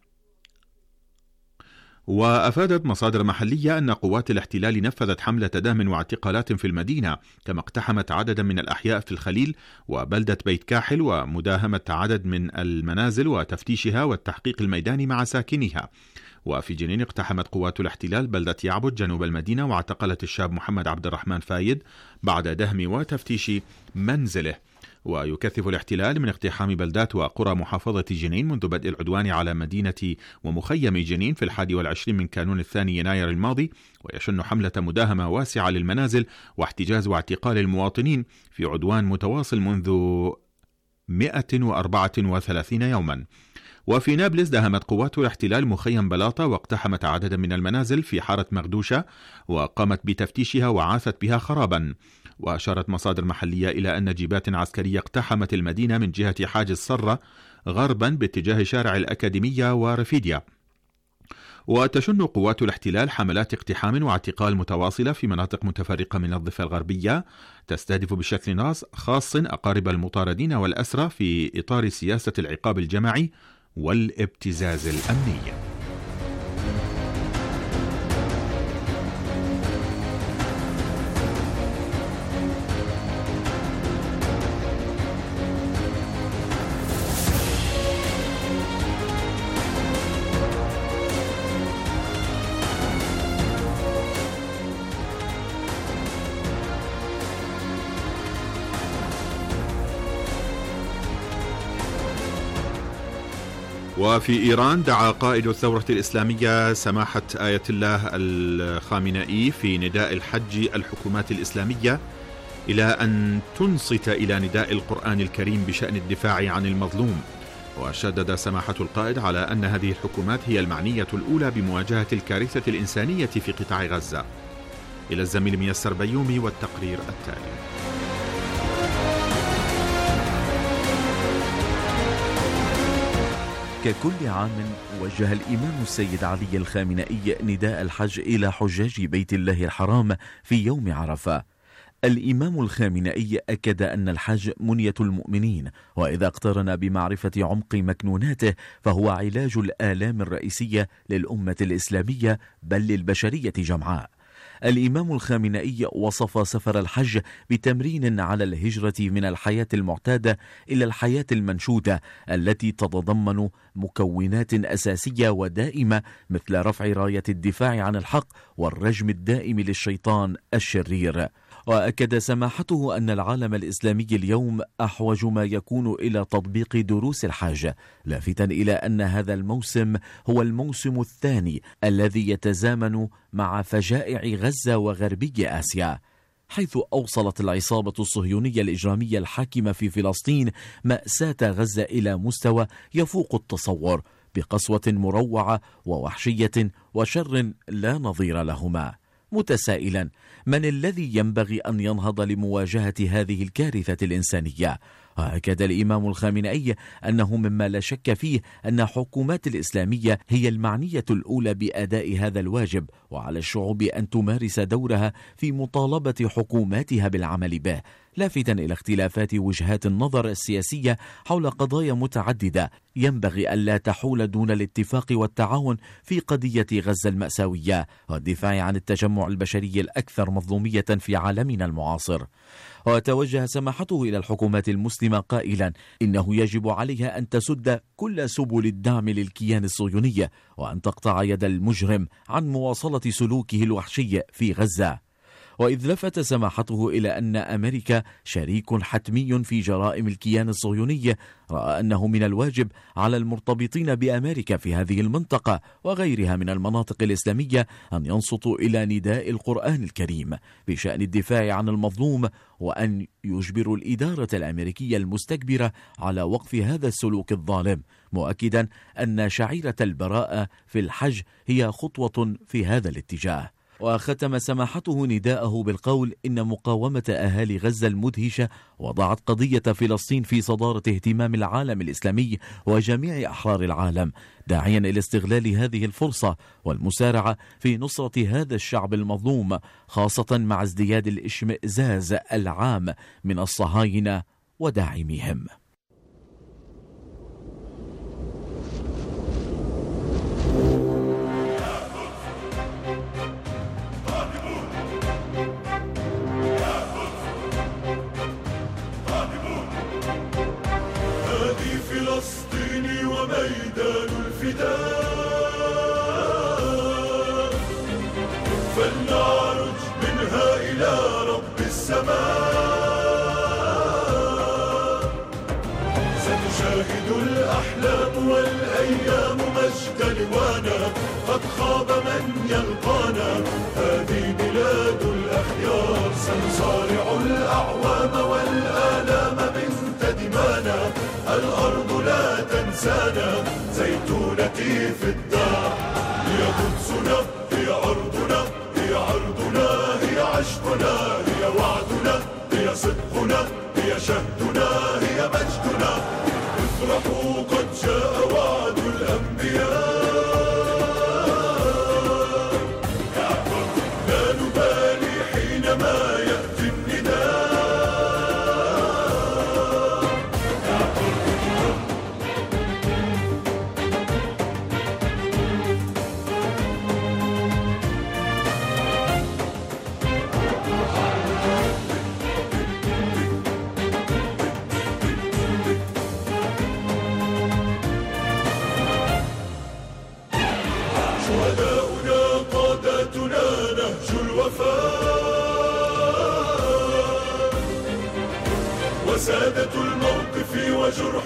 Speaker 9: وأفادت مصادر محلية أن قوات الاحتلال نفذت حملة دهم واعتقالات في المدينة، كما اقتحمت عددا من الأحياء في الخليل وبلدة بيت كاحل ومداهمة عدد من المنازل وتفتيشها والتحقيق الميداني مع ساكنها. وفي جنين اقتحمت قوات الاحتلال بلدة يعبد جنوب المدينة واعتقلت الشاب محمد عبد الرحمن فايد بعد دهم وتفتيش منزله. ويكثف الاحتلال من اقتحام بلدات وقرى محافظة جنين منذ بدء العدوان على مدينة ومخيم جنين في الحادي والعشرين من كانون الثاني يناير الماضي، ويشن حملة مداهمة واسعة للمنازل واحتجاز واعتقال المواطنين في عدوان متواصل منذ مئة وأربعة وثلاثين يوما. وفي نابلس داهمت قوات الاحتلال مخيم بلاطة واقتحمت عددا من المنازل في حارة مغدوشة وقامت بتفتيشها وعاثت بها خرابا. وأشارت مصادر محلية إلى أن جيبات عسكرية اقتحمت المدينة من جهة حاجز صرة غربا باتجاه شارع الأكاديمية ورفيديا. وتشن قوات الاحتلال حملات اقتحام واعتقال متواصلة في مناطق متفرقة من الضفة الغربية تستهدف بشكل خاص أقارب المطاردين والأسرى في إطار سياسة العقاب الجماعي والابتزاز الأمني. وفي إيران دعا قائد الثورة الإسلامية سماحة آية الله الخامنئي في نداء الحج الحكومات الإسلامية إلى أن تنصت إلى نداء القرآن الكريم بشأن الدفاع عن المظلوم. وشدد سماحة القائد على أن هذه الحكومات هي المعنية الأولى بمواجهة الكارثة الإنسانية في قطاع غزة. إلى الزميل ميسر بيومي والتقرير التالي.
Speaker 17: ككل عام وجه الإمام السيد علي الخامنئي نداء الحج إلى حجاج بيت الله الحرام في يوم عرفة. الإمام الخامنئي أكد أن الحج منية المؤمنين، وإذا اقترن بمعرفة عمق مكنوناته فهو علاج الآلام الرئيسية للأمة الإسلامية بل للبشرية جمعاء. الإمام الخامنئي وصف سفر الحج بتمرين على الهجرة من الحياة المعتادة إلى الحياة المنشودة التي تتضمن مكونات أساسية ودائمة مثل رفع راية الدفاع عن الحق والرجم الدائم للشيطان الشرير. وأكد سماحته أن العالم الإسلامي اليوم أحوج ما يكون إلى تطبيق دروس الحج، لافتا إلى أن هذا الموسم هو الموسم الثاني الذي يتزامن مع فجائع غزة وغربي آسيا، حيث أوصلت العصابة الصهيونية الإجرامية الحاكمة في فلسطين مأساة غزة إلى مستوى يفوق التصور بقسوة مروعة ووحشية وشر لا نظير لهما، متسائلا من الذي ينبغي أن ينهض لمواجهة هذه الكارثة الإنسانية. وأكد الإمام الخامنئي أنه مما لا شك فيه أن حكومات الإسلامية هي المعنية الأولى بأداء هذا الواجب، وعلى الشعوب أن تمارس دورها في مطالبة حكوماتها بالعمل به، لافتا إلى اختلافات وجهات النظر السياسية حول قضايا متعددة ينبغي ألا تحول دون الاتفاق والتعاون في قضية غزة المأساوية والدفاع عن التجمع البشري الأكثر مظلومية في عالمنا المعاصر. وتوجه سماحته إلى الحكومات المسلمة قائلا إنه يجب عليها أن تسد كل سبل الدعم للكيان الصهيوني وأن تقطع يد المجرم عن مواصلة سلوكه الوحشي في غزة. وإذ لفت سماحته إلى أن أمريكا شريك حتمي في جرائم الكيان الصهيوني، رأى أنه من الواجب على المرتبطين بأمريكا في هذه المنطقة وغيرها من المناطق الإسلامية أن ينصتوا إلى نداء القرآن الكريم بشأن الدفاع عن المظلوم، وأن يجبروا الإدارة الأمريكية المستكبرة على وقف هذا السلوك الظالم، مؤكدا أن شعيرة البراءة في الحج هي خطوة في هذا الاتجاه. وختم سماحته نداءه بالقول إن مقاومة أهالي غزة المدهشة وضعت قضية فلسطين في صدارة اهتمام العالم الإسلامي وجميع أحرار العالم، داعيا إلى استغلال هذه الفرصة والمسارعة في نصرة هذا الشعب المظلوم، خاصة مع ازدياد الاشمئزاز العام من الصهاينة وداعميهم.
Speaker 6: فلسطيني وميدان الفداء، فلنعرج منها إلى رب السماء، تشاهد الأحلام والأيام مجد لوانا، قد خاب من يلقانا، هذه بلاد الأخيار. سنصارع الأعوام والآلام بنت دمانا، الأرض لا تنسانا، زيتونتي في الدار. هي قدسنا، هي أرضنا، هي عرضنا، هي عشقنا، هي وعدنا، هي صدقنا، هي شهدنا، هي مجدنا. افرحوا قد جاء وعد الأنبياء. لا نبالي حينما يأتي النداء. شهداؤنا قادتنا نهج الوفاء، وسادة الموقف وجرح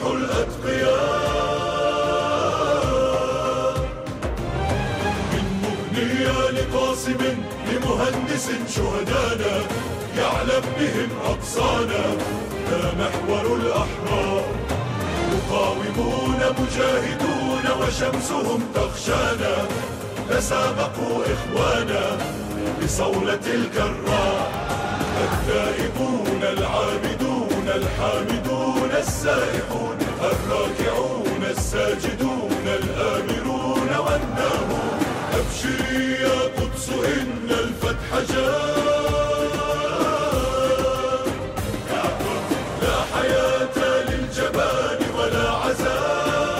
Speaker 6: الأتقياء. من مغنية لقاسم لمهندس شهدانا، يعلم بهم أقصانا، لا محور الأحرار. مقاومون مجاهدون وشمسهم تخشانا، تسابقوا إخوانا بصولة الكرار. التائبون العابدون الحامدون السائحون الراكعون الساجدون الآمرون والناهون. أبشري يا قدس إن الفتح جاء، لا حياة للجبان ولا عزاء.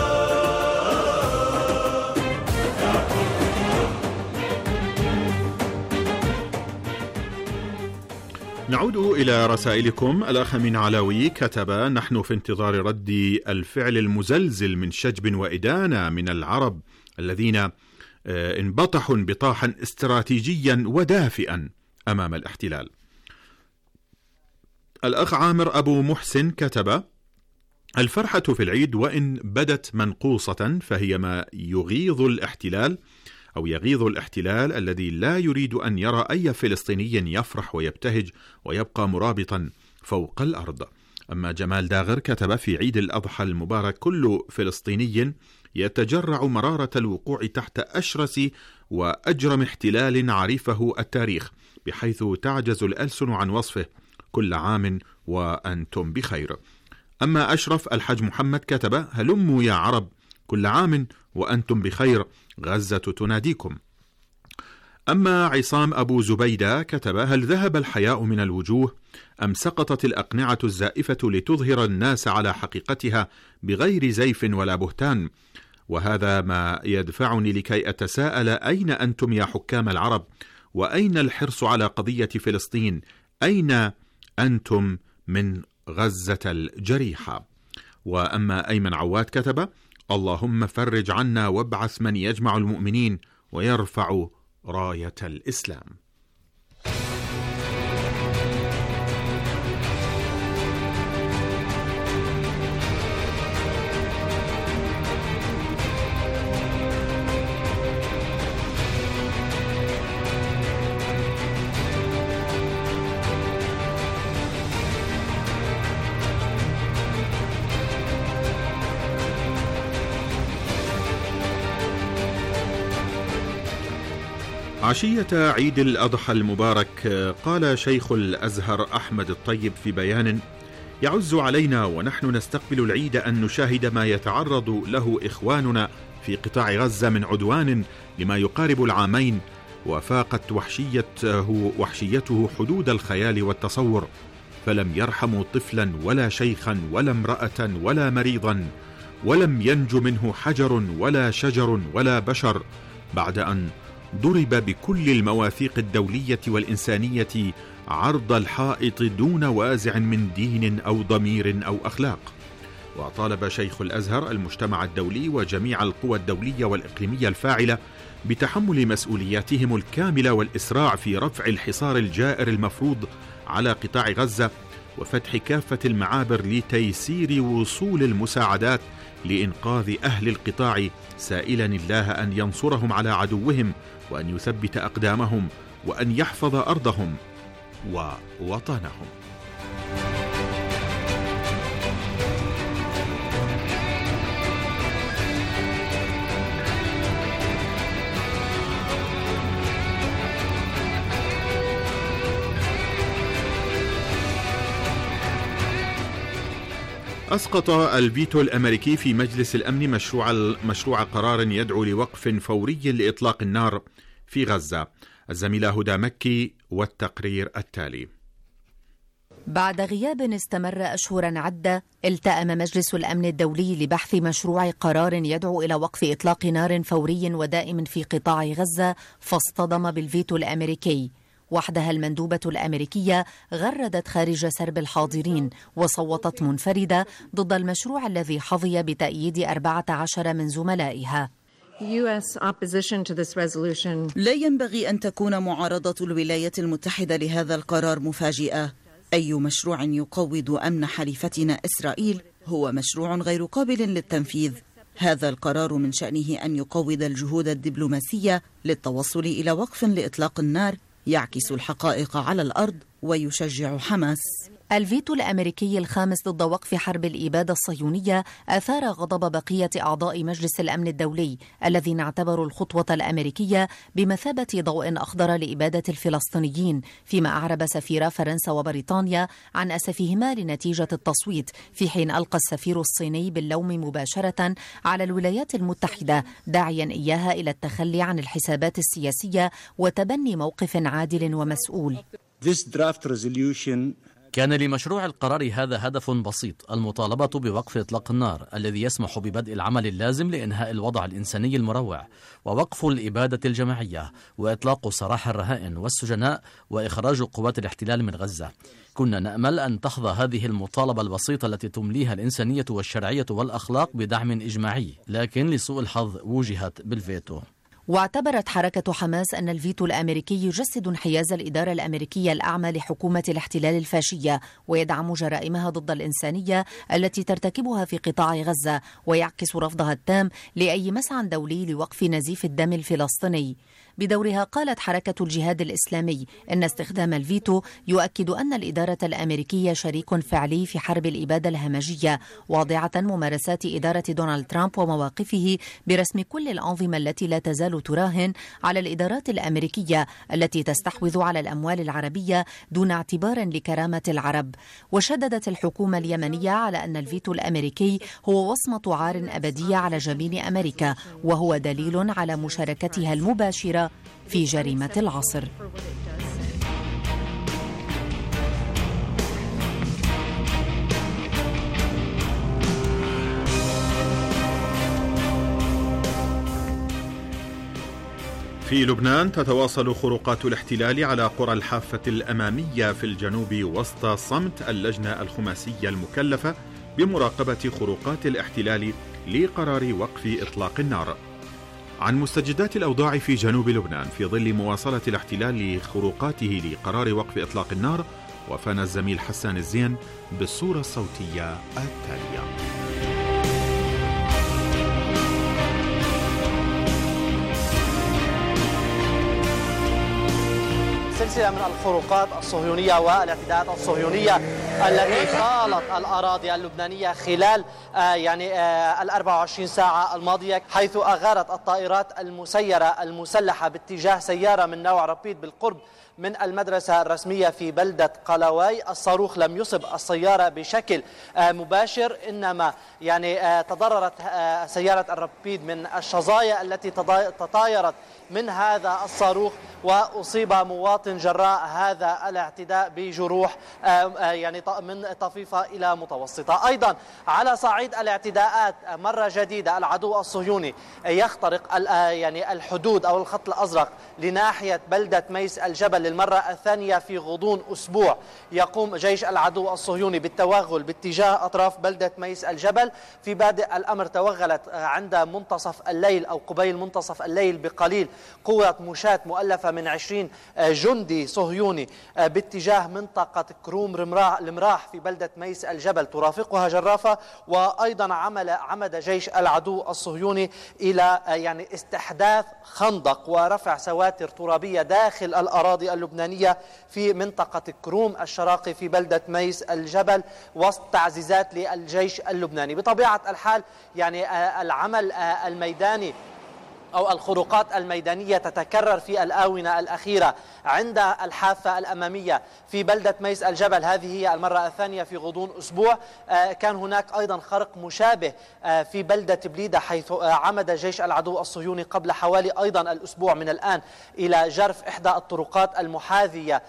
Speaker 9: نعود إلى رسائلكم. الأخ من علاوي كتب: نحن في انتظار رد الفعل المزلزل من شجب وإدانة من العرب الذين انبطحوا انبطاحا استراتيجيا ودافئا أمام الاحتلال. الأخ عامر أبو محسن كتب: الفرحة في العيد وإن بدت منقوصة فهي ما يغيظ الاحتلال أو يغيظ الاحتلال الذي لا يريد أن يرى أي فلسطيني يفرح ويبتهج ويبقى مرابطا فوق الأرض. أما جمال داغر كتب: في عيد الأضحى المبارك كل فلسطيني يتجرع مرارة الوقوع تحت أشرس وأجرم احتلال عرفه التاريخ، بحيث تعجز الألسن عن وصفه. كل عام وأنتم بخير. أما أشرف الحج محمد كتب: هلموا يا عرب، كل عام وأنتم بخير، غزة تناديكم. أما عصام أبو زبيدة كتب: هل ذهب الحياء من الوجوه أم سقطت الأقنعة الزائفة لتظهر الناس على حقيقتها بغير زيف ولا بهتان؟ وهذا ما يدفعني لكي أتساءل: أين أنتم يا حكام العرب؟ وأين الحرص على قضية فلسطين؟ أين أنتم من غزة الجريحة؟ وأما أيمن عواد كتب: اللهم فرج عنا وابعث من يجمع المؤمنين ويرفع راية الإسلام. عشية عيد الأضحى المبارك قال شيخ الأزهر أحمد الطيب في بيان: يعز علينا ونحن نستقبل العيد أن نشاهد ما يتعرض له إخواننا في قطاع غزة من عدوان لما يقارب العامين، وفاقت وحشيته, وحشيته حدود الخيال والتصور، فلم يرحموا طفلا ولا شيخا ولا امرأة ولا مريضا، ولم ينج منه حجر ولا شجر ولا بشر، بعد أن ضرب بكل المواثيق الدولية والإنسانية عرض الحائط دون وازع من دين أو ضمير أو أخلاق. وطالب شيخ الأزهر المجتمع الدولي وجميع القوى الدولية والإقليمية الفاعلة بتحمل مسؤولياتهم الكاملة والإسراع في رفع الحصار الجائر المفروض على قطاع غزة، وفتح كافة المعابر لتيسير وصول المساعدات لإنقاذ أهل القطاع، سائلا الله أن ينصرهم على عدوهم وأن يثبت أقدامهم وأن يحفظ أرضهم ووطنهم. أسقط الفيتو الأمريكي في مجلس الأمن مشروع مشروع قرار يدعو لوقف فوري لإطلاق النار في غزة. الزميلة هدى مكي والتقرير التالي.
Speaker 18: بعد غياب استمر أشهرا عدة، التأم مجلس الأمن الدولي لبحث مشروع قرار يدعو إلى وقف إطلاق نار فوري ودائم في قطاع غزة، فاصطدم بالفيتو الأمريكي. وحدها المندوبة الأمريكية غردت خارج سرب الحاضرين وصوتت منفردة ضد المشروع الذي حظي بتأييد أربعة عشر من زملائها.
Speaker 19: لا ينبغي أن تكون معارضة الولايات المتحدة لهذا القرار مفاجئة. أي مشروع يقوض أمن حليفتنا إسرائيل هو مشروع غير قابل للتنفيذ. هذا القرار من شأنه أن يقوض الجهود الدبلوماسية للتوصل إلى وقف لإطلاق النار يعكس الحقائق على الأرض ويشجع حماس.
Speaker 18: الفيتو الأمريكي الخامس ضد وقف حرب الإبادة الصهيونية أثار غضب بقية أعضاء مجلس الأمن الدولي الذين اعتبروا الخطوة الأمريكية بمثابة ضوء أخضر لإبادة الفلسطينيين، فيما أعرب سفيرا فرنسا وبريطانيا عن أسفهما لنتيجة التصويت، في حين ألقى السفير الصيني باللوم مباشرة على الولايات المتحدة، داعيا إياها إلى التخلي عن الحسابات السياسية وتبني موقف عادل ومسؤول.
Speaker 20: كان لمشروع القرار هذا هدف بسيط: المطالبة بوقف إطلاق النار الذي يسمح ببدء العمل اللازم لإنهاء الوضع الإنساني المروع، ووقف الإبادة الجماعية، وإطلاق سراح الرهائن والسجناء، وإخراج قوات الاحتلال من غزة. كنا نأمل أن تحظى هذه المطالبة البسيطة التي تمليها الإنسانية والشرعية والأخلاق بدعم إجماعي، لكن لسوء الحظ وجهت بالفيتو.
Speaker 18: واعتبرت حركة حماس أن الفيتو الأمريكي يجسد انحياز الإدارة الأمريكية الأعمى لحكومة الاحتلال الفاشية، ويدعم جرائمها ضد الإنسانية التي ترتكبها في قطاع غزة، ويعكس رفضها التام لأي مسعى دولي لوقف نزيف الدم الفلسطيني. بدورها قالت حركة الجهاد الإسلامي إن استخدام الفيتو يؤكد أن الإدارة الأمريكية شريك فعلي في حرب الإبادة الهمجية، واضعة ممارسات إدارة دونالد ترامب ومواقفه برسم كل الأنظمة التي لا تزال تراهن على الإدارات الأمريكية التي تستحوذ على الأموال العربية دون اعتبار لكرامة العرب. وشددت الحكومة اليمنية على أن الفيتو الأمريكي هو وصمة عار أبدية على جبين أمريكا، وهو دليل على مشاركتها المباشرة في جريمة العصر.
Speaker 9: في لبنان تتواصل خروقات الاحتلال على قرى الحافة الأمامية في الجنوب وسط صمت اللجنة الخماسية المكلفة بمراقبة خروقات الاحتلال لقرار وقف إطلاق النار. عن مستجدات الأوضاع في جنوب لبنان في ظل مواصلة الاحتلال لخروقاته لقرار وقف إطلاق النار، وفانا الزميل حسان الزين بالصورة الصوتية التالية.
Speaker 21: سلسلة من الخروقات الصهيونية والاعتداءات الصهيونية التي طالت الأراضي اللبنانية خلال آه يعني آه ال أربع وعشرين ساعة الماضية، حيث أغارت الطائرات المسيرة المسلحة باتجاه سيارة من نوع رابيد بالقرب من المدرسة الرسمية في بلدة قلاوي. الصاروخ لم يصب السيارة بشكل آه مباشر، إنما يعني آه تضررت آه سيارة الرابيد من الشظايا التي تطايرت من هذا الصاروخ، وأصيب مواطن جراء هذا الاعتداء بجروح يعني من طفيفة إلى متوسطة. أيضا على صعيد الاعتداءات، مرة جديدة العدو الصهيوني يخترق يعني الحدود أو الخط الأزرق لناحية بلدة ميس الجبل للمرة الثانية في غضون أسبوع يقوم جيش العدو الصهيوني بالتوغل باتجاه أطراف بلدة ميس الجبل. في بادئ الأمر توغلت عند منتصف الليل أو قبيل منتصف الليل بقليل قوة مشاة مؤلفة من عشرين جندي صهيوني باتجاه منطقة كروم المراح في بلدة ميس الجبل ترافقها جرافة. وأيضا عمل عمد جيش العدو الصهيوني إلى يعني استحداث خندق ورفع سواتر ترابية داخل الأراضي اللبنانية في منطقة كروم الشراقي في بلدة ميس الجبل وسط تعزيزات للجيش اللبناني. بطبيعة الحال يعني العمل الميداني أو الخروقات الميدانية تتكرر في الآونة الأخيرة عند الحافة الأمامية في بلدة ميس الجبل. هذه هي المرة الثانية في غضون أسبوع. كان هناك أيضا خرق مشابه في بلدة بليدة حيث عمد جيش العدو الصهيوني قبل حوالي أيضا الأسبوع من الآن إلى جرف إحدى الطرقات المحاذية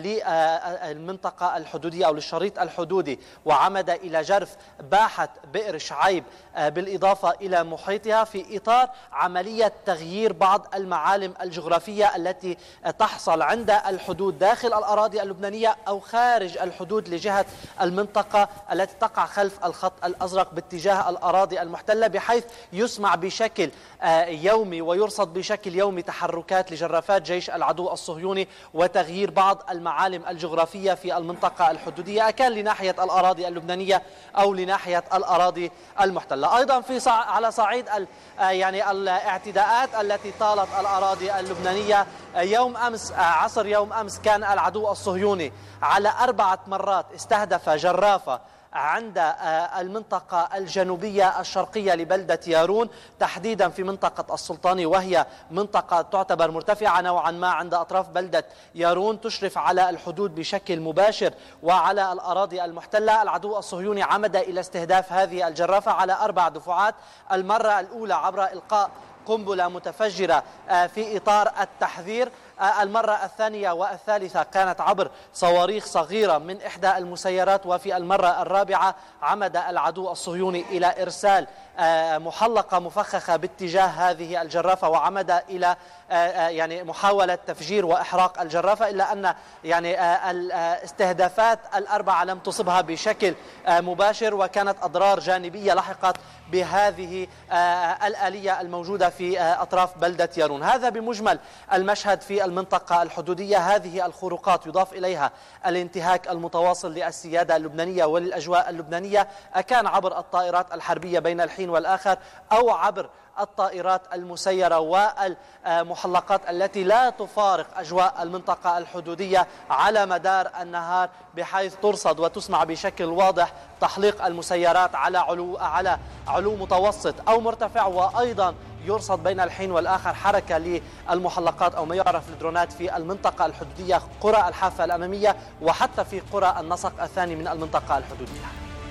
Speaker 21: للمنطقة الحدودية أو للشريط الحدودي وعمد إلى جرف باحة بئر شعيب بالإضافة إلى محيطها في إطار عملية تغيير بعض المعالم الجغرافية التي تحصل عند الحدود داخل الأراضي اللبنانية أو خارج الحدود لجهة المنطقة التي تقع خلف الخط الأزرق باتجاه الأراضي المحتلة بحيث يسمع بشكل يومي ويرصد بشكل يومي تحركات لجرافات جيش العدو الصهيوني وتغيير بعض المعالم الجغرافية في المنطقة الحدودية كان لناحية الأراضي اللبنانية أو لناحية الأراضي المحتلة. أيضا في صع... على صعيد ال... يعني الاعتداءات التي طالت الأراضي اللبنانية يوم أمس عصر يوم أمس كان العدو الصهيوني على أربعة مرات استهدف جرافة عند المنطقة الجنوبية الشرقية لبلدة يارون تحديدا في منطقة السلطاني وهي منطقة تعتبر مرتفعة نوعا ما عند أطراف بلدة يارون تشرف على الحدود بشكل مباشر وعلى الأراضي المحتلة. العدو الصهيوني عمد إلى استهداف هذه الجرافة على أربع دفعات. المرة الأولى عبر إلقاء قنبلة متفجرة في إطار التحذير. المرة الثانية والثالثة كانت عبر صواريخ صغيرة من إحدى المسيرات. وفي المرة الرابعة عمد العدو الصهيوني إلى إرسال محلقة مفخخة باتجاه هذه الجرافة وعمد إلى يعني محاولة تفجير وإحراق الجرافة إلا أن يعني الاستهدافات الأربعة لم تصبها بشكل مباشر وكانت أضرار جانبية لحقت بهذه الآلية الموجودة في أطراف بلدة يارون. هذا بمجمل المشهد في المنطقة الحدودية. هذه الخروقات يضاف إليها الانتهاك المتواصل للسيادة اللبنانية وللأجواء اللبنانية أكان عبر الطائرات الحربية بين الحين والآخر أو عبر الطائرات المسيرة والمحلقات التي لا تفارق أجواء المنطقة الحدودية على مدار النهار بحيث ترصد وتسمع بشكل واضح تحليق المسيرات على علو على علو متوسط أو مرتفع. وأيضا يرصد بين الحين والآخر حركة للمحلقات أو ما يعرف الدرونات في المنطقة الحدودية قرى الحافة الأمامية وحتى في قرى النسق الثاني من المنطقة الحدودية.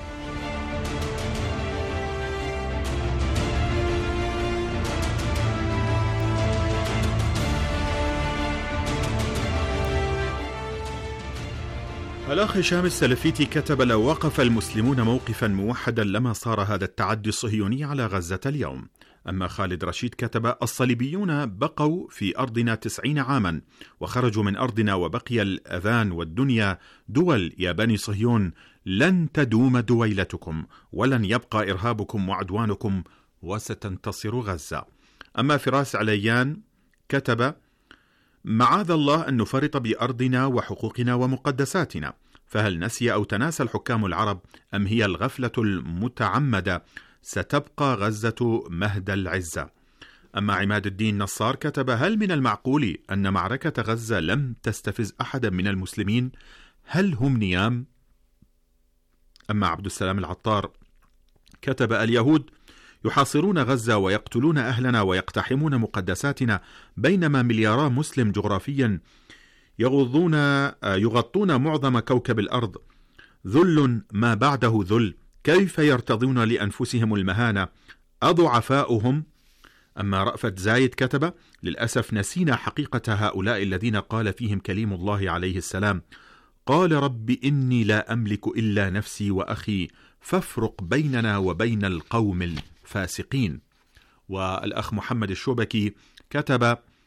Speaker 9: الأخ هشام السلفيتي كتب: لو وقف المسلمون موقفا موحدا لما صار هذا التعدي الصهيوني على غزة اليوم. أما خالد رشيد كتب: الصليبيون بقوا في أرضنا تسعين عاما وخرجوا من أرضنا وبقي الأذان والدنيا دول. يا بني صهيون لن تدوم دويلتكم ولن يبقى إرهابكم وعدوانكم وستنتصر غزة. أما فراس عليان كتب: معاذ الله أن نفرط بأرضنا وحقوقنا ومقدساتنا، فهل نسي أو تناسى الحكام العرب أم هي الغفلة المتعمدة ستبقى غزة مهد العزة؟ أما عماد الدين نصار كتب: هل من المعقول أن معركة غزة لم تستفز أحدا من المسلمين؟ هل هم نيام؟ أما عبد السلام العطار كتب: اليهود يحاصرون غزة ويقتلون أهلنا ويقتحمون مقدساتنا بينما مليارا مسلم جغرافيا يغضون يغطون معظم كوكب الأرض. ذل ما بعده ذل، كيف يرتضون لأنفسهم المهانة أضعفاؤهم؟ أما رأفت زايد كتب: للأسف نسينا حقيقة هؤلاء الذين قال فيهم كليم الله عليه السلام: قال رب إني لا أملك إلا نفسي وأخي فافرق بيننا وبين القوم الفاسقين. والأخ محمد الشوبكي كتب: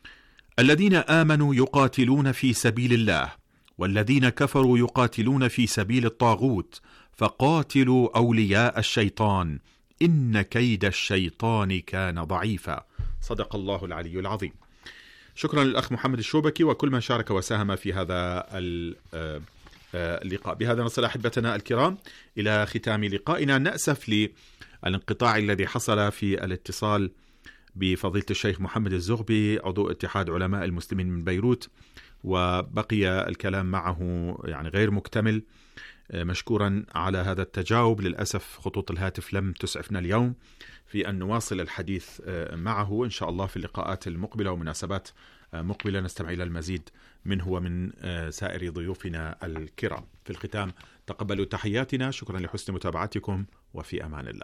Speaker 9: الذين آمنوا يقاتلون في سبيل الله، والذين كفروا يقاتلون في سبيل الطاغوت، فقاتلوا أولياء الشيطان إن كيد الشيطان كان ضعيفا. صدق الله العلي العظيم. شكرا للأخ محمد الشوبكي وكل من شارك وساهم في هذا اللقاء. بهذا نصل أحبتنا الكرام إلى ختام لقائنا. نأسف للانقطاع الذي حصل في الاتصال بفضيلة الشيخ محمد الزغبي عضو اتحاد علماء المسلمين من بيروت، وبقي الكلام معه يعني غير مكتمل. مشكورا على هذا التجاوب. للأسف خطوط الهاتف لم تسعفنا اليوم في أن نواصل الحديث معه. إن شاء الله في اللقاءات المقبلة ومناسبات مقبلة نستمع إلى المزيد منه ومن سائر ضيوفنا الكرام. في الختام تقبلوا تحياتنا. شكرا لحسن متابعتكم وفي أمان الله.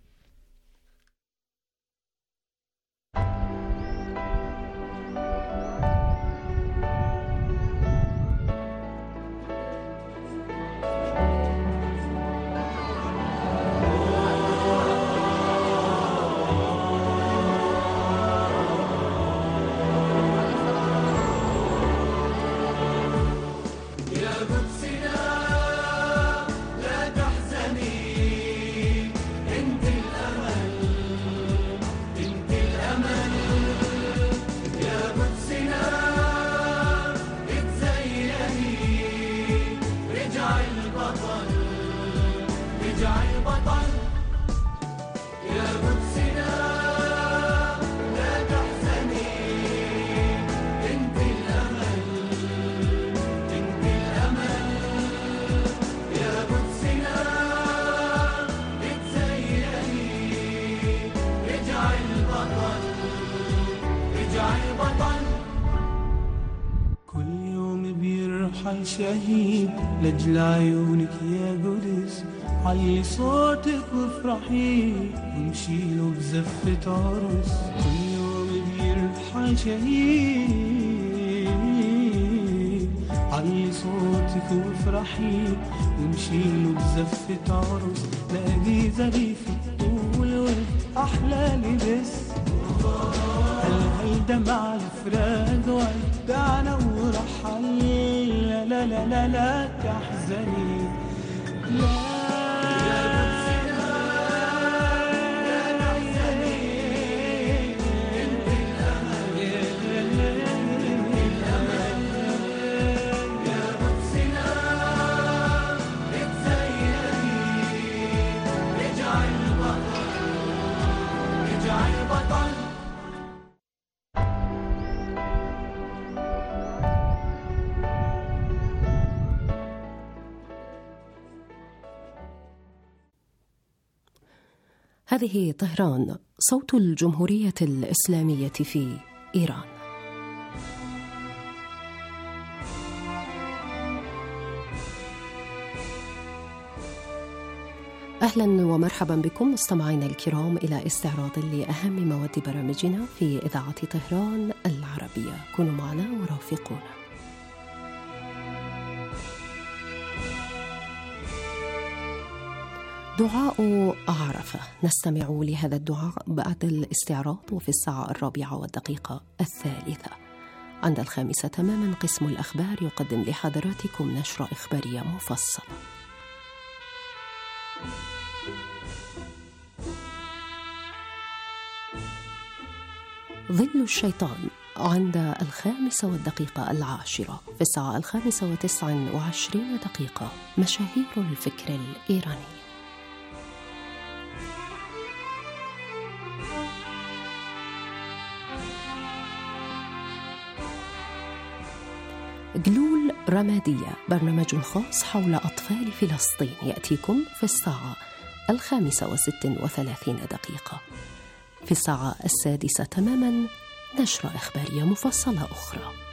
Speaker 6: شهيد لجل عيونك يا قدس، علي صوتك وافرحي ونشيله بزفة عرس. كل يوم بيرحل شهيد، علي صوتك وافرحي ونشيله بزفة عرس. لاقي زريفة طول ورد أحلى لبس، هل دمع الفراق ودعنا ورحل. لا لا لا لا تحزني لا
Speaker 3: هذه طهران، صوت الجمهورية الإسلامية في إيران. أهلا ومرحبا بكم مستمعينا الكرام إلى استعراض لأهم مواد برامجنا في إذاعة طهران العربية. كونوا معنا ورافقونا. دعاء عرفة، نستمع لهذا الدعاء بعد الاستعراض وفي الساعة الرابعة والدقيقة الثالثة. عند الخامسة تماما قسم الأخبار يقدم لحضراتكم نشرة إخبارية مفصلة. ظل الشيطان عند الخامسة والدقيقة العاشرة. في الساعة الخامسة وتسع وعشرين دقيقة مشاهير الفكر الإيراني. جلول رمادية، برنامج خاص حول أطفال فلسطين، يأتيكم في الساعة الخامسة وست وثلاثين دقيقة. في الساعة السادسة تماما نشرة إخبارية مفصلة أخرى.